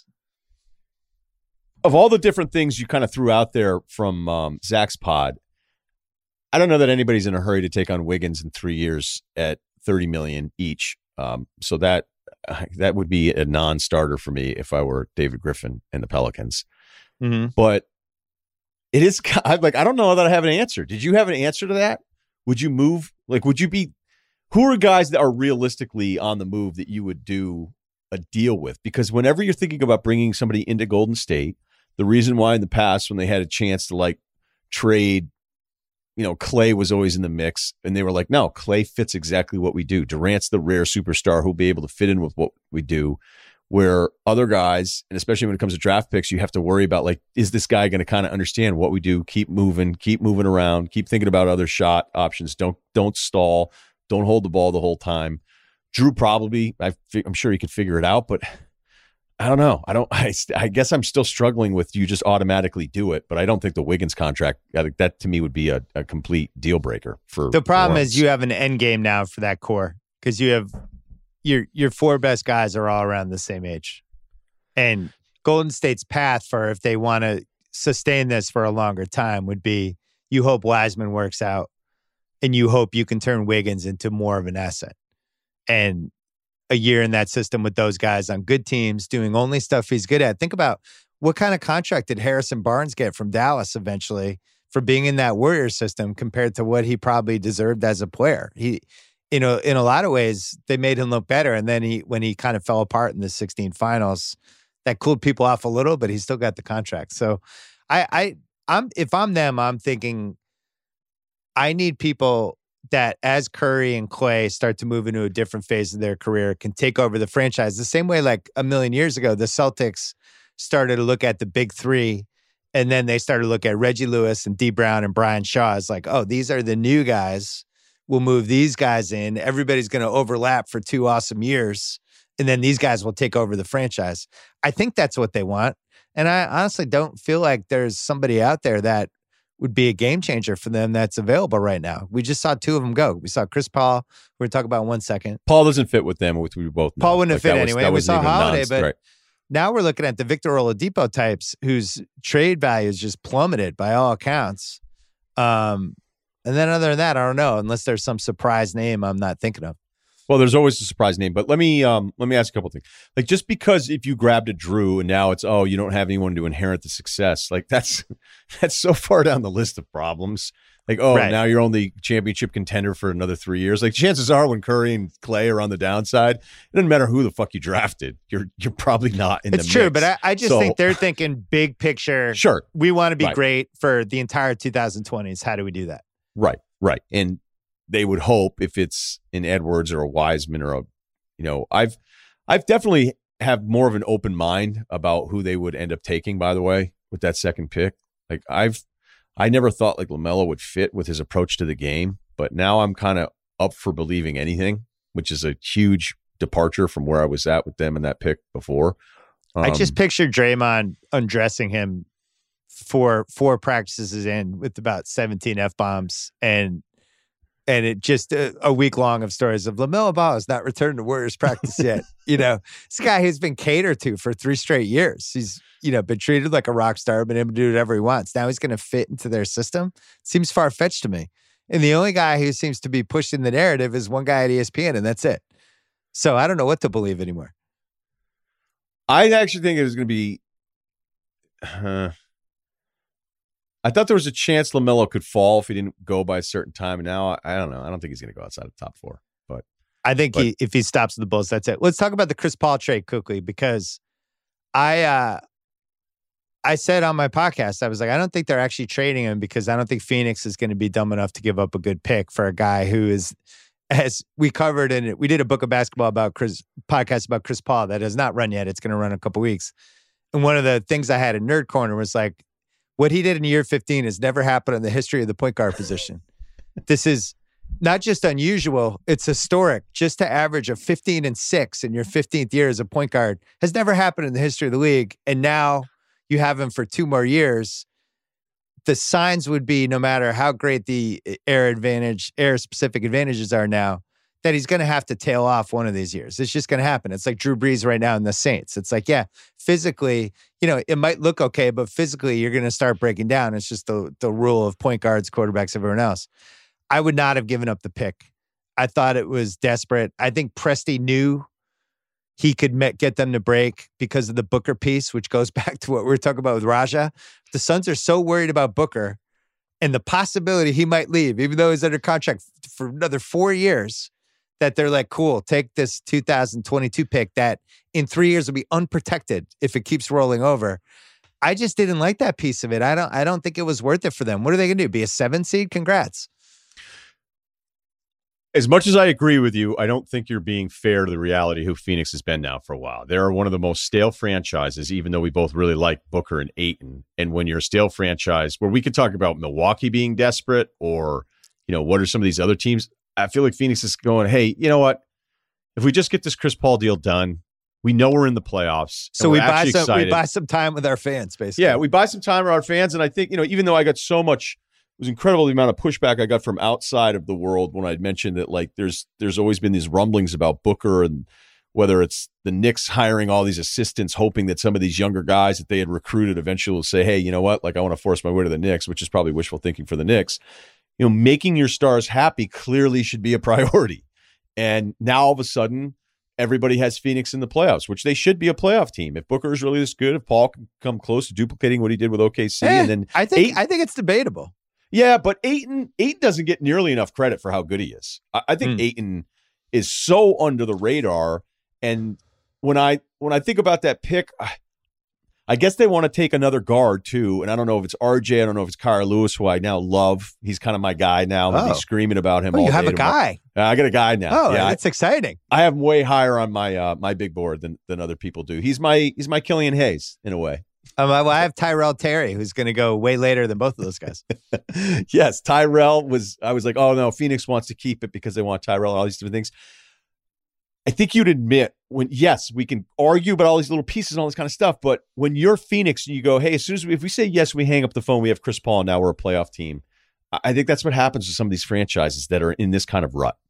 of all the different things you kind of threw out there from Zach's pod, I don't know that anybody's in a hurry to take on Wiggins in 3 years at $30 million each. So that would be a non-starter for me if I were David Griffin and the Pelicans. mm-hmm. But it is I don't know that I have an answer. Did you have an answer to that? Would you move? Would you be? Who are guys that are realistically on the move that you would do a deal with? Because whenever you're thinking about bringing somebody into Golden State, the reason why in the past when they had a chance to trade, Clay was always in the mix, and they were like, no, Clay fits exactly what we do. Durant's the rare superstar who'll be able to fit in with what we do. Where other guys, and especially when it comes to draft picks, you have to worry about is this guy going to kind of understand what we do? Keep moving around, keep thinking about other shot options. Don't stall. Don't hold the ball the whole time. Drew probably, I'm sure he could figure it out, but I don't know. I guess I'm still struggling with you just automatically do it, but I don't think the Wiggins contract, I think that to me would be a complete deal breaker for the problem is you have an end game now for that core because you have your four best guys are all around the same age. And Golden State's path for if they want to sustain this for a longer time would be you hope Wiseman works out and you hope you can turn Wiggins into more of an asset. And a year in that system with those guys on good teams doing only stuff he's good at. Think about what kind of contract did Harrison Barnes get from Dallas eventually for being in that Warriors system compared to what he probably deserved as a player. He, in a lot of ways, they made him look better. And then when he kind of fell apart in the 16 finals, that cooled people off a little, but he still got the contract. So if I'm them, I'm thinking I need people that as Curry and Clay start to move into a different phase of their career can take over the franchise. The same way like a million years ago, the Celtics started to look at the big three and then they started to look at Reggie Lewis and D Brown and Brian Shaw as like, oh, these are the new guys. We'll move these guys in. Everybody's going to overlap for 2 awesome years. And then these guys will take over the franchise. I think that's what they want. And I honestly don't feel like there's somebody out there that would be a game changer for them that's available right now. We just saw 2 of them go. We saw Chris Paul. We're going to talk about in 1 second. Paul doesn't fit with them, which we both know. Paul wouldn't have fit anyway. We saw Holiday, but right. Now we're looking at the Victor Oladipo types whose trade value is just plummeted by all accounts. And then other than that, I don't know, unless there's some surprise name I'm not thinking of. Well, there's always a surprise name, but let me ask a couple of things. Just because if you grabbed a Drew and now it's, you don't have anyone to inherit the success, that's so far down the list of problems. Right. Now you're only championship contender for another 3 years. Chances are when Curry and Clay are on the downside, it doesn't matter who the fuck you drafted. You're probably not in the mix. It's true, but I just think they're thinking big picture. Sure. We want to be great for the entire 2020s. How do we do that? Right. And they would hope if it's an Edwards or a Wiseman or I've definitely have more of an open mind about who they would end up taking, by the way, with that second pick. I never thought LaMelo would fit with his approach to the game, but now I'm kind of up for believing anything, which is a huge departure from where I was at with them in that pick before. I just pictured Draymond undressing him for 4 practices in with about 17 F-bombs and it just a week long of stories of LaMelo Ball has not returned to Warriors practice yet. This guy who's been catered to for 3 straight years. He's, been treated like a rock star, been able to do whatever he wants. Now he's going to fit into their system. Seems far-fetched to me. And the only guy who seems to be pushing the narrative is one guy at ESPN, and that's it. So I don't know what to believe anymore. I actually think it was going to be I thought there was a chance LaMelo could fall if he didn't go by a certain time. And now, I don't know. I don't think he's going to go outside of the top 4. But I think if he stops the Bulls, that's it. Let's talk about the Chris Paul trade quickly because I said on my podcast, I was like, I don't think they're actually trading him because I don't think Phoenix is going to be dumb enough to give up a good pick for a guy who is, as we covered in it, we did a book of basketball podcast about Chris Paul that has not run yet. It's going to run in a couple weeks. And one of the things I had in Nerd Corner was like, what he did in year 15 has never happened in the history of the point guard position. This is not just unusual, it's historic. Just to average a 15-6 in your 15th year as a point guard has never happened in the history of the league. And now you have him for 2 more years. the signs would be, no matter how great the air specific advantages are now, that he's going to have to tail off one of these years. It's just going to happen. It's like Drew Brees right now in the Saints. It's like, yeah, physically, it might look okay, but physically you're going to start breaking down. It's just the rule of point guards, quarterbacks, everyone else. I would not have given up the pick. I thought it was desperate. I think Presti knew he could get them to break because of the Booker piece, which goes back to what we were talking about with Raja. The Suns are so worried about Booker and the possibility he might leave, even though he's under contract for another 4 years, that they're like, cool, take this 2022 pick that in 3 years will be unprotected if it keeps rolling over. I just didn't like that piece of it. I don't think it was worth it for them. What are they going to do? Be a 7 seed? Congrats. As much as I agree with you, I don't think you're being fair to the reality who Phoenix has been now for a while. They're one of the most stale franchises, even though we both really like Booker and Ayton. And when you're a stale franchise, where we could talk about Milwaukee being desperate or, what are some of these other teams? I feel like Phoenix is going, hey, you know what? If we just get this Chris Paul deal done, we know we're in the playoffs. So we buy some time with our fans, basically. Yeah, we buy some time with our fans. And I think, even though I got so much, it was incredible the amount of pushback I got from outside of the world when I mentioned that, like, there's always been these rumblings about Booker and whether it's the Knicks hiring all these assistants, hoping that some of these younger guys that they had recruited eventually will say, hey, you know what? Like, I want to force my way to the Knicks, which is probably wishful thinking for the Knicks. Making your stars happy clearly should be a priority. And now all of a sudden, everybody has Phoenix in the playoffs, which they should be a playoff team. If Booker is really this good, if Paul can come close to duplicating what he did with OKC, and then I think it's debatable. Yeah, but Ayton doesn't get nearly enough credit for how good he is. I think Ayton is so under the radar. And when I think about that pick, I guess they want to take another guard too. And I don't know if it's RJ. I don't know if it's Kira Lewis, who I now love. He's kind of my guy now. I'm screaming about him all day. You have a guy. I got a guy now. Oh, yeah, that's exciting. I have him way higher on my my big board than other people do. He's my Killian Hayes in a way. Well, I have Tyrell Terry, who's going to go way later than both of those guys. Yes, Tyrell I was like, oh no, Phoenix wants to keep it because they want Tyrell and all these different things. I think you'd admit yes, we can argue about all these little pieces and all this kind of stuff, but when you're Phoenix and you go, hey, as soon as if we say yes, we hang up the phone, we have Chris Paul, and now we're a playoff team. I think that's what happens to some of these franchises that are in this kind of rut.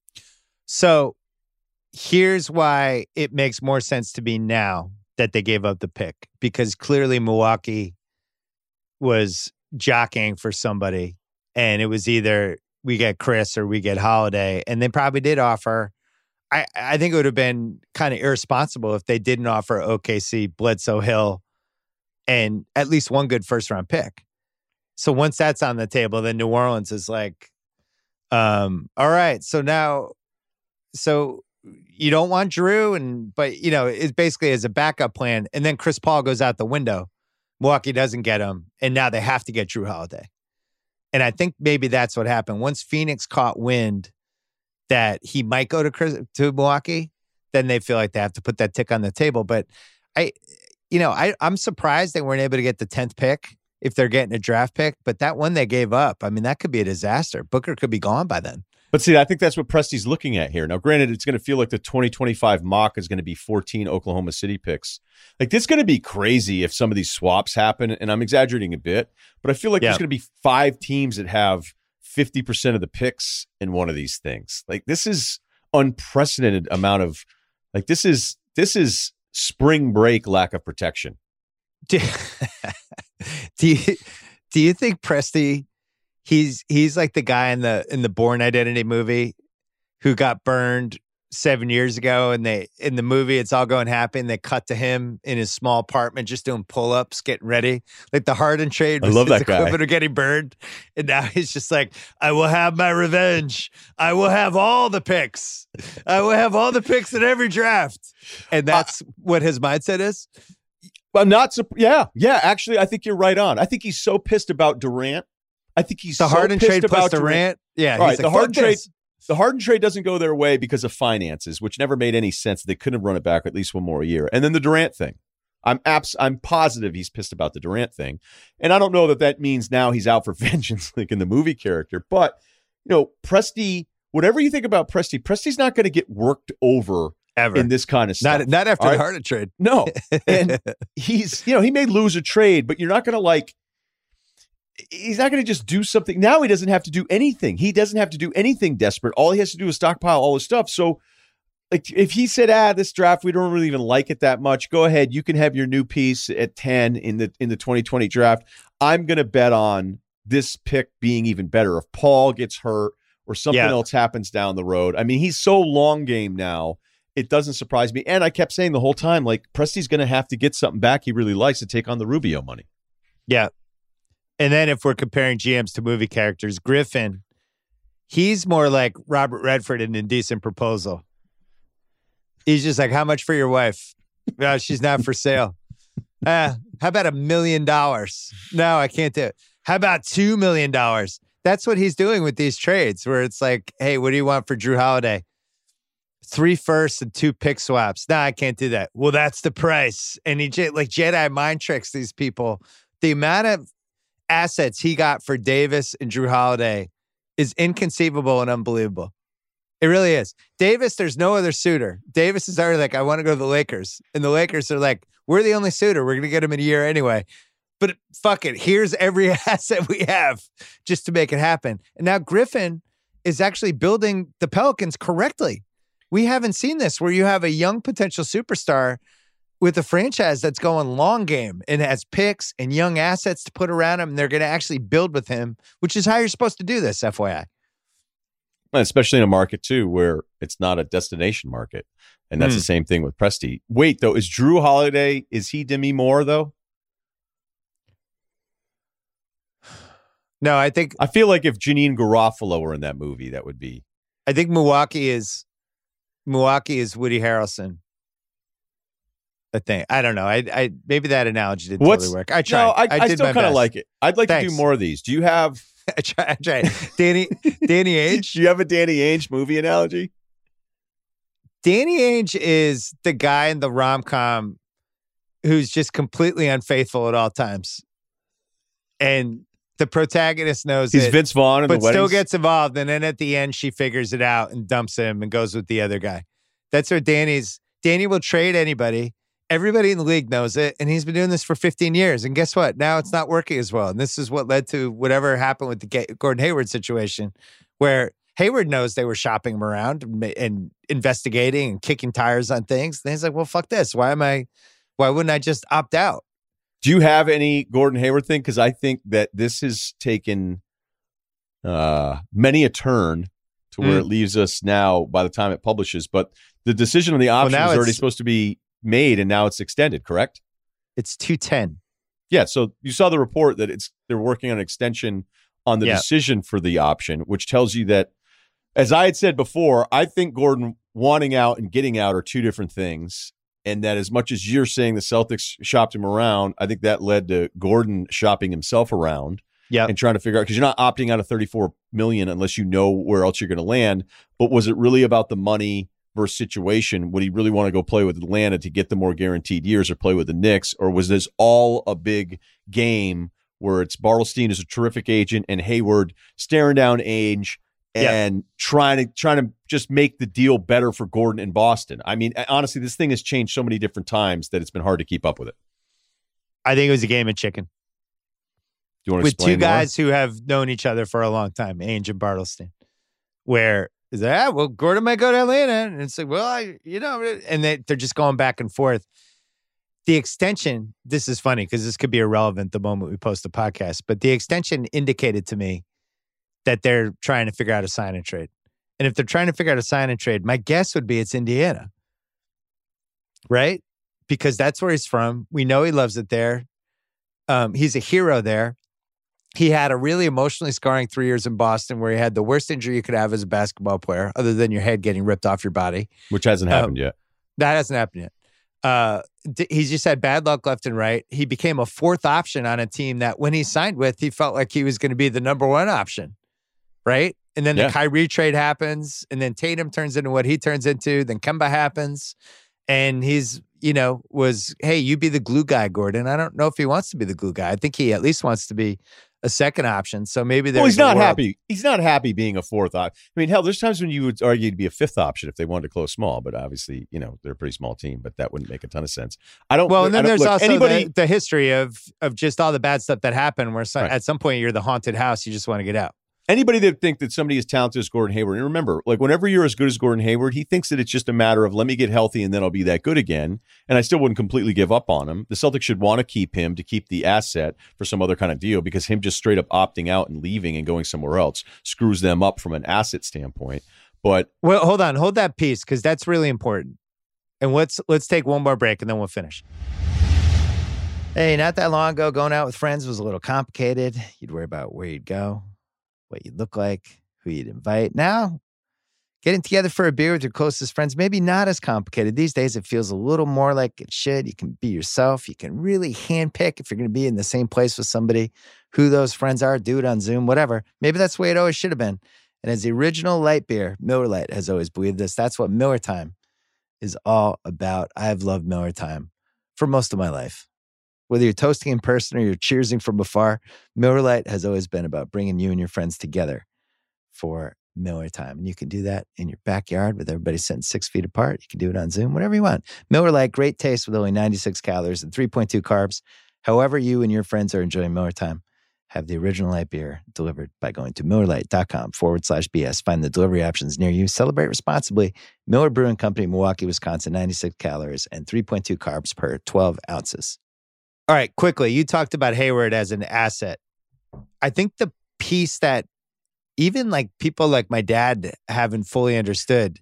So here's why it makes more sense to me now that they gave up the pick, because clearly Milwaukee was jockeying for somebody, and it was either we get Chris or we get Holiday, and they probably did offer. I think it would have been kind of irresponsible if they didn't offer OKC, Bledsoe, Hill, and at least one good first-round pick. So once that's on the table, then New Orleans is like, all right, so you don't want Drew, but it's basically as a backup plan. And then Chris Paul goes out the window. Milwaukee doesn't get him, and now they have to get Drew Holiday. And I think maybe that's what happened. Once Phoenix caught wind that he might go to Milwaukee, then they feel like they have to put that tick on the table. But I'm surprised they weren't able to get the 10th pick if they're getting a draft pick. But that one they gave up, I mean, that could be a disaster. Booker could be gone by then. But see, I think that's what Presti's looking at here. Now, granted, it's going to feel like the 2025 mock is going to be 14 Oklahoma City picks. Like, this is going to be crazy if some of these swaps happen, and I'm exaggerating a bit, but I feel like there's going to be 5 teams that have 50% of the picks in one of these things. Like, this is unprecedented amount of, like, this is spring break lack of protection. Do you think Presti, he's like the guy in the Bourne Identity movie who got burned 7 years ago, and in the movie it's all going happy, and they cut to him in his small apartment just doing pull-ups, getting ready, like the Harden trade. I love that guy. Equivalent of getting burned, and now he's just like, I will have my revenge. I will have all the picks. I will have all the picks in every draft, and that's what his mindset is. I'm not. Yeah. Actually, I think you're right on. I think he's so pissed about Durant. I think he's the so Harden pissed trade about plus Durant. Yeah, all right. Like, The Harden trade doesn't go their way because of finances, which never made any sense. They couldn't have run it back at least one more year. And then the Durant thing. I'm positive he's pissed about the Durant thing. And I don't know that means now he's out for vengeance like in the movie character. But, Presti, whatever you think about Presti's not going to get worked over ever in this kind of stuff. Not after the Harden trade. No. And he may lose a trade, but you're not going to he's not going to just do something. Now he doesn't have to do anything. He doesn't have to do anything desperate. All he has to do is stockpile all his stuff. So like if he said, this draft, we don't really even like it that much, go ahead. You can have your new piece at 10 in the 2020 draft. I'm going to bet on this pick being even better if Paul gets hurt or something else happens down the road. I mean, he's so long game now. It doesn't surprise me. And I kept saying the whole time, like, Presti's going to have to get something back he really likes to take on the Rubio money. Yeah. And then if we're comparing GMs to movie characters, Griffin, he's more like Robert Redford in Indecent Proposal. He's just like, how much for your wife? No, she's not for sale. How about $1 million? No, I can't do it. How about $2 million? That's what he's doing with these trades where it's like, hey, what do you want for Drew Holiday? 3 firsts and 2 pick swaps. No, I can't do that. Well, that's the price. And he like Jedi mind tricks these people. The amount of assets he got for Davis and Drew Holiday is inconceivable and unbelievable. It really is. Davis, there's no other suitor. Davis is already like, I want to go to the Lakers. And the Lakers are like, we're the only suitor. We're going to get him in a year anyway. But fuck it. Here's every asset we have just to make it happen. And now Griffin is actually building the Pelicans correctly. We haven't seen this where you have a young potential superstar with a franchise that's going long game and has picks and young assets to put around him. And they're going to actually build with him, which is how you're supposed to do this, FYI. Especially in a market, too, where it's not a destination market. And that's the same thing with Presti. Wait, though, is Drew Holiday, is he Demi Moore, though? No, I feel like if Janine Garofalo were in that movie, that would be. I think Milwaukee is Woody Harrelson. I think. I don't know. I maybe that analogy didn't totally work. I tried. No, I still kind of like it. I'd like to do more of these. Do you have I tried. Danny Ainge? Do you have a Danny Ainge movie analogy? Danny Ainge is the guy in the rom-com who's just completely unfaithful at all times. And the protagonist knows he's Vince Vaughn in the weddings, but still gets involved. And then at the end, she figures it out and dumps him and goes with the other guy. That's where Danny will trade anybody. Everybody in the league knows it. And he's been doing this for 15 years. And guess what? Now it's not working as well. And this is what led to whatever happened with the Gordon Hayward situation, where Hayward knows they were shopping him around and investigating and kicking tires on things. And he's like, well, fuck this. Why wouldn't I just opt out? Do you have any Gordon Hayward thing? Because I think that this has taken many a turn to where it leaves us now by the time it publishes. But the decision on the option was already supposed to be made, and now it's extended, correct? It's 210. Yeah, so you saw the report that they're working on an extension on the decision for the option, which tells you that, as I had said before, I think Gordon wanting out and getting out are two different things. And that as much as you're saying the Celtics shopped him around, I think that led to Gordon shopping himself around and trying to figure out, because you're not opting out of $34 million unless you know where else you're going to land. But was it really about the money versus situation? Would he really want to go play with Atlanta to get the more guaranteed years or play with the Knicks? Or was this all a big game where it's Bartelstein is a terrific agent and Hayward staring down Ainge and trying to just make the deal better for Gordon in Boston? I mean, honestly, this thing has changed so many different times that it's been hard to keep up with it. I think it was a game of chicken. Do you want to with explain two guys who have known each other for a long time, Ainge and Bartelstein, where is that? Well, Gordon might go to Atlanta, and it's like, well, and they're just going back and forth. The extension, this is funny because this could be irrelevant the moment we post the podcast, but the extension indicated to me that they're trying to figure out a sign and trade. And if they're trying to figure out a sign and trade, my guess would be it's Indiana, right? Because that's where he's from. We know he loves it there. He's a hero there. He had a really emotionally scarring 3 years in Boston where he had the worst injury you could have as a basketball player, other than your head getting ripped off your body. Which hasn't happened yet. That hasn't happened yet. He's just had bad luck left and right. He became a fourth option on a team that when he signed with, he felt like he was going to be the number one option, right? And then the Kyrie trade happens, and then Tatum turns into what he turns into, then Kemba happens, and he's, hey, you be the glue guy, Gordon. I don't know if he wants to be the glue guy. I think he at least wants to be a second option. So maybe there's well, he's not happy. He's not happy being a fourth option. I mean, hell, there's times when you would argue to be a fifth option if they wanted to close small, but obviously, they're a pretty small team, but that wouldn't make a ton of sense. Well, and then there's also the history of just all the bad stuff that happened where at some point you're the haunted house. You just want to get out. Anybody that think that somebody as talented as Gordon Hayward, and remember, like whenever you're as good as Gordon Hayward, he thinks that it's just a matter of let me get healthy and then I'll be that good again. And I still wouldn't completely give up on him. The Celtics should want to keep him to keep the asset for some other kind of deal because him just straight up opting out and leaving and going somewhere else screws them up from an asset standpoint. But well, hold that piece because that's really important. And let's take one more break and then we'll finish. Hey, not that long ago, going out with friends was a little complicated. You'd worry about where you'd go, what you'd look like, who you'd invite. Now, getting together for a beer with your closest friends, maybe not as complicated. These days, it feels a little more like it should. You can be yourself. You can really handpick if you're going to be in the same place with somebody, who those friends are, do it on Zoom, whatever. Maybe that's the way it always should have been. And as the original light beer, Miller Lite has always believed this. That's what Miller Time is all about. I've loved Miller Time for most of my life. Whether you're toasting in person or you're cheersing from afar, Miller Lite has always been about bringing you and your friends together for Miller Time. And you can do that in your backyard with everybody sitting 6 feet apart. You can do it on Zoom, whatever you want. Miller Lite, great taste with only 96 calories and 3.2 carbs. However you and your friends are enjoying Miller Time, have the original light beer delivered by going to MillerLite.com/BS. Find the delivery options near you. Celebrate responsibly. Miller Brewing Company, Milwaukee, Wisconsin, 96 calories and 3.2 carbs per 12 ounces. All right, quickly, you talked about Hayward as an asset. I think the piece that even like people like my dad haven't fully understood,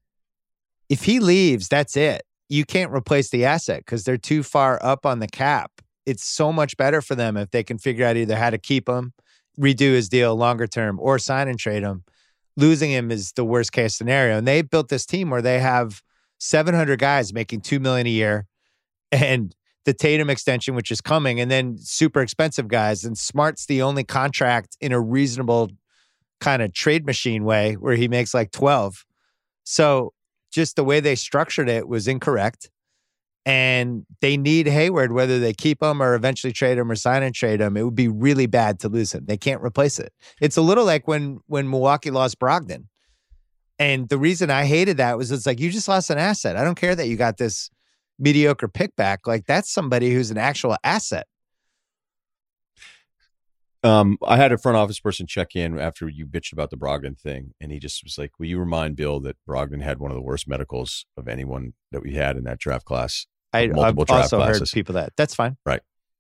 if he leaves, that's it. You can't replace the asset because they're too far up on the cap. It's so much better for them if they can figure out either how to keep him, redo his deal longer term, or sign and trade him. Losing him is the worst case scenario. And they built this team where they have 700 guys making $2 million a year and the Tatum extension, which is coming, and then super expensive guys. And Smart's the only contract in a reasonable kind of trade machine way where he makes like 12. So just the way they structured it was incorrect. And they need Hayward, whether they keep him or eventually trade him or sign and trade him. It would be really bad to lose him. They can't replace it. It's a little like when Milwaukee lost Brogdon. And the reason I hated that was it's like, you just lost an asset. I don't care that you got this mediocre pick back. Like, that's somebody who's an actual asset. I had a front office person check in after you bitched about the Brogdon thing, and he just was like, will you remind Bill that Brogdon had one of the worst medicals of anyone that we had in that draft class? I've also heard people that's fine. Right.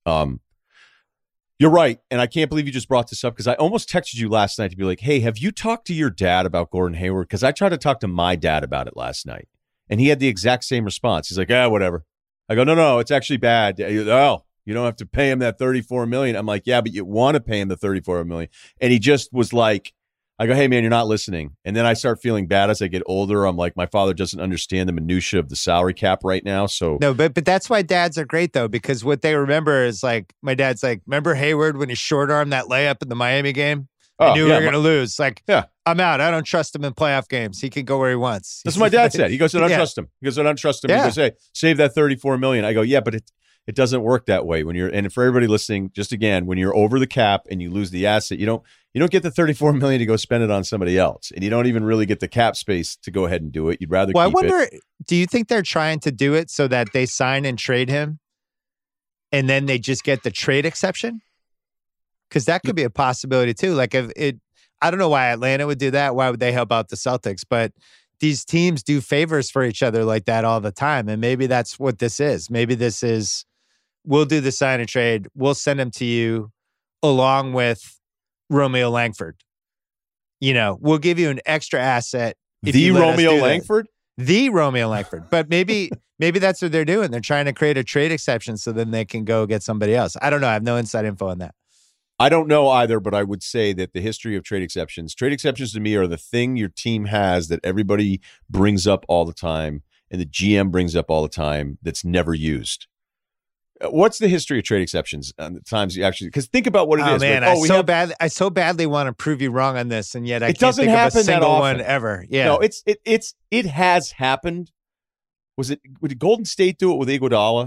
You're right. And I can't believe you just brought this up because I almost texted you last night to be like, hey, have you talked to your dad about Gordon Hayward? Because I tried to talk to my dad about it last night, and he had the exact same response. He's like, whatever. I go, no, it's actually bad. Oh, you don't have to pay him that $34 million. I'm like, yeah, but you want to pay him the $34 million. And he just was like, I go, hey, man, you're not listening. And then I start feeling bad as I get older. I'm like, my father doesn't understand the minutia of the salary cap right now. So no, but that's why dads are great, though, because what they remember is like, my dad's like, remember Hayward when he short-armed that layup in the Miami game? I knew we were going to lose. Like, I'm out. I don't trust him in playoff games. He can go where he wants. That's what my dad said. He goes, I don't trust him. He goes, I don't trust him. He goes, hey, save that $34 million. I go, yeah, but it doesn't work that way when you're, and for everybody listening, just again, when you're over the cap and you lose the asset, you don't get the $34 million to go spend it on somebody else. And you don't even really get the cap space to go ahead and do it. You'd rather keep it. I wonder, do you think they're trying to do it so that they sign and trade him and then they just get the trade exception? Because that could be a possibility too. Like I don't know why Atlanta would do that. Why would they help out the Celtics? But these teams do favors for each other like that all the time. And maybe that's what this is. Maybe this is, we'll do the sign and trade. We'll send them to you along with Romeo Langford. We'll give you an extra asset. The Romeo Langford? The Romeo Langford. But maybe that's what they're doing. They're trying to create a trade exception so then they can go get somebody else. I don't know. I have no inside info on that. I don't know either, but I would say that the history of trade exceptions to me are the thing your team has that everybody brings up all the time and the GM brings up all the time that's never used. What's the history of trade exceptions and the times you actually, because think about what it is. Man, like, I so badly want to prove you wrong on this, and yet I can't think of a single one ever. Yeah. No, it has happened. Did Golden State do it with Iguodala?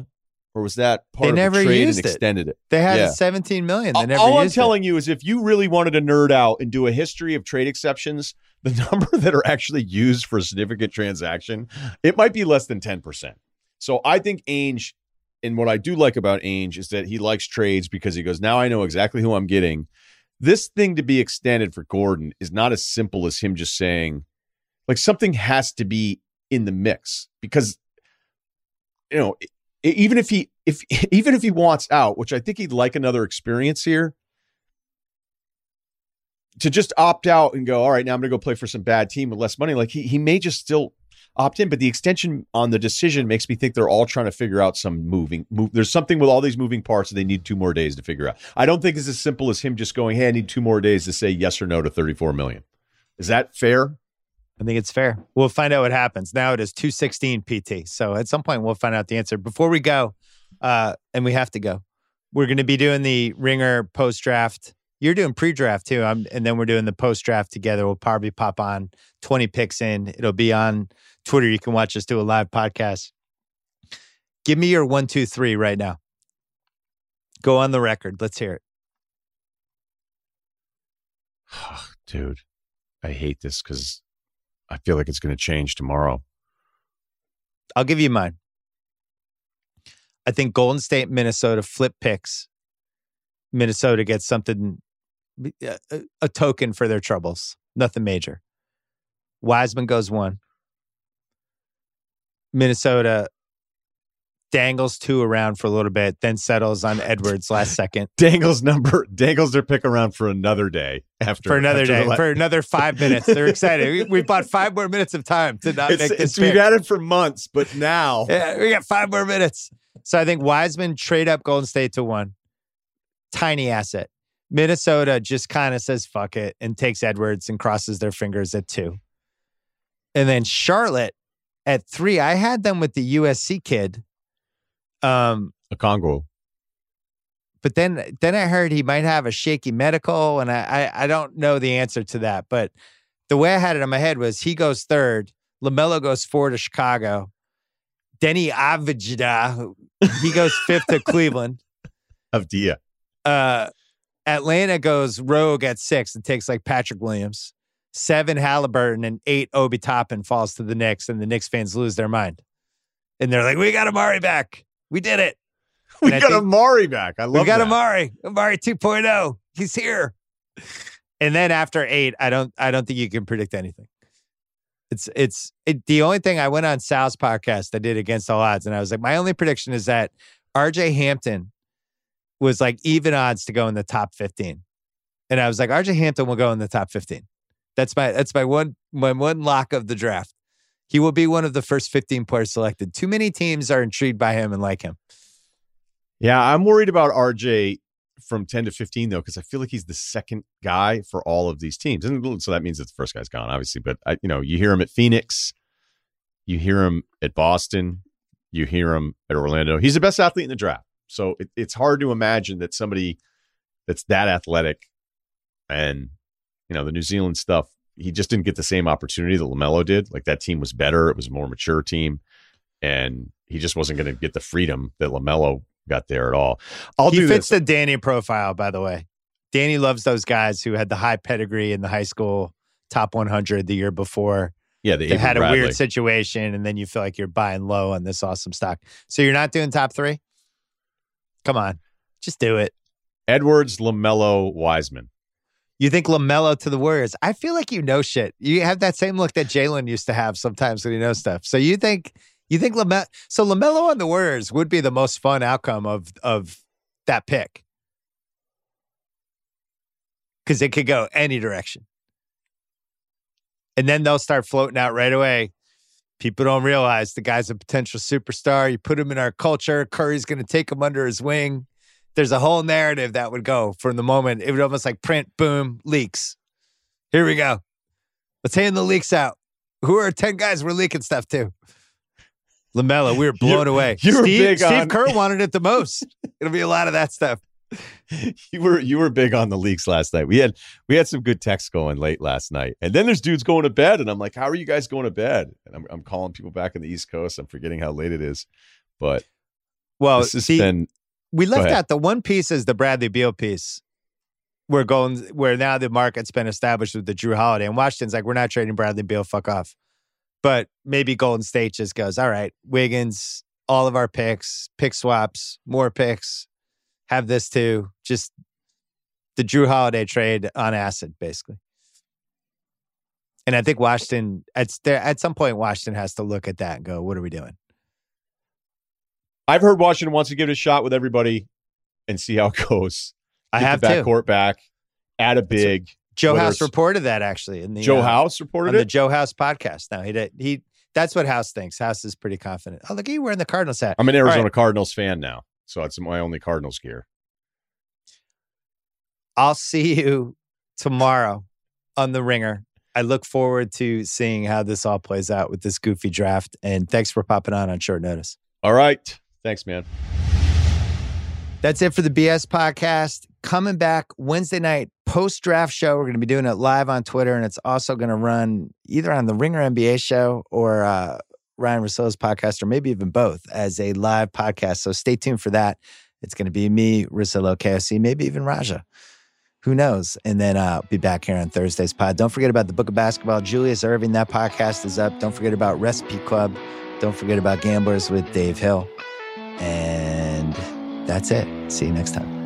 or was that part They of never the trade used and it. extended it? They had Yeah. $17 million. They never All I'm used telling you is if you really wanted to nerd out and do a history of trade exceptions, the number that are actually used for a significant transaction, it might be less than 10%. So I think Ainge, and what I do like about Ainge is that he likes trades because he goes, now I know exactly who I'm getting. This thing to be extended for Gordon is not as simple as him just saying, like, something has to be in the mix because, you know, even if he wants out, which I think he'd like another experience here, to just opt out and go, all right, now I'm going to go play for some bad team with less money. Like he may just still opt in, but the extension on the decision makes me think they're all trying to figure out some move. There's something with all these moving parts that they need 2 more days to figure out. I don't think it's as simple as him just going, hey, I need 2 more days to say yes or no to $34 million. Is that fair? I think it's fair. We'll find out what happens. Now it is 2:16 PT. So at some point we'll find out the answer. Before we go, and we have to go, we're going to be doing the Ringer post-draft. You're doing pre-draft too. And then we're doing the post-draft together. We'll probably pop on 20 picks in. It'll be on Twitter. You can watch us do a live podcast. Give me your 1, 2, 3 right now. Go on the record. Let's hear it. Dude, I hate this because I feel like it's going to change tomorrow. I'll give you mine. I think Golden State, Minnesota flip picks. Minnesota gets something, a token for their troubles. Nothing major. Wiseman goes 1. Minnesota dangles 2 around for a little bit, then settles on Edwards last second. Dangles their pick around for another day. For another 5 minutes. They're excited. We bought 5 more minutes of time to not make this pick. We've had it for months, but now. Yeah, we got 5 more minutes. So I think Wiseman trade up Golden State to 1. Tiny asset. Minnesota just kind of says fuck it and takes Edwards and crosses their fingers at 2. And then Charlotte at 3. I had them with the USC kid. Okongwu. But then I heard he might have a shaky medical, and I don't know the answer to that. But the way I had it in my head was he goes 3rd, LaMelo goes 4 to Chicago, Denny Avdija, he goes 5th to Cleveland. Avdija. Atlanta goes rogue at 6 and takes like Patrick Williams. 7 Halliburton and 8 Obi Toppin falls to the Knicks, and the Knicks fans lose their mind. And they're like, we got Amari back. We did it. We got Amari back. I love that. We got Amari 2.0. He's here. And then after 8, I don't think you can predict anything. It's the only thing. I went on Sal's podcast I did Against All Odds, and I was like, my only prediction is that RJ Hampton was like even odds to go in the top 15. And I was like, RJ Hampton will go in the top 15. That's my one lock of the draft. He will be one of the first 15 players selected. Too many teams are intrigued by him and like him. Yeah, I'm worried about RJ from 10 to 15, though, because I feel like he's the second guy for all of these teams. And so that means that the first guy's gone, obviously. But, you hear him at Phoenix. You hear him at Boston. You hear him at Orlando. He's the best athlete in the draft. So it's hard to imagine that somebody that's that athletic and, the New Zealand stuff, he just didn't get the same opportunity that LaMelo did. Like, that team was better. It was a more mature team. And he just wasn't going to get the freedom that LaMelo got there at all. He fits the Danny profile, by the way. Danny loves those guys who had the high pedigree in the high school top 100 the year before. Yeah, they had a weird situation, and then you feel like you're buying low on this awesome stock. So you're not doing top 3? Come on. Just do it. Edwards, LaMelo, Wiseman. You think LaMelo to the Warriors? I feel like you know shit. You have that same look that Jalen used to have sometimes when he knows stuff. So you think LaMelo? So LaMelo on the Warriors would be the most fun outcome of that pick, because it could go any direction, and then they'll start floating out right away. People don't realize the guy's a potential superstar. You put him in our culture. Curry's going to take him under his wing. There's a whole narrative that would go from the moment. It would almost like print, boom, leaks. Here we go. Let's hand the leaks out. Who are 10 guys we're leaking stuff to? LaMelo, we were blown away. Steve Kerr wanted it the most. It'll be a lot of that stuff. You were big on the leaks last night. We had some good texts going late last night. And then there's dudes going to bed, and I'm like, how are you guys going to bed? And I'm calling people back in the East Coast. I'm forgetting how late it is. But Well, This has been. we Go left ahead. out the one piece is the Bradley Beal piece. Where now the market's been established with the Drew Holiday, and Washington's like, we're not trading Bradley Beal, fuck off. But maybe Golden State just goes, all right, Wiggins, all of our picks, pick swaps, more picks, have this too. Just the Drew Holiday trade on acid, basically. And I think Washington, at some point, Washington has to look at that and go, what are we doing? I've heard Washington wants to give it a shot with everybody and see how it goes. I Get have the to. backcourt back, add a big. Joe whether House it's- reported that actually in the Joe House reported on the it. Joe House podcast. Now he that's what House thinks. House is pretty confident. Oh, look, you wearing the Cardinals hat. I'm an All Arizona right. Cardinals fan now, so it's my only Cardinals gear. I'll see you tomorrow on The Ringer. I look forward to seeing how this all plays out with this goofy draft. And thanks for popping on short notice. All right, thanks, man. That's it for the BS podcast. Coming back Wednesday night, post-draft show. We're going to be doing it live on Twitter, and it's also going to run either on the Ringer NBA show or Ryan Russillo's podcast, or maybe even both as a live podcast. So stay tuned for that. It's going to be me, Russillo, KOC, maybe even Raja. Who knows? And then I'll be back here on Thursday's pod. Don't forget about the Book of Basketball. Julius Irving, that podcast is up. Don't forget about Recipe Club. Don't forget about Gamblers with Dave Hill. And that's it. See you next time.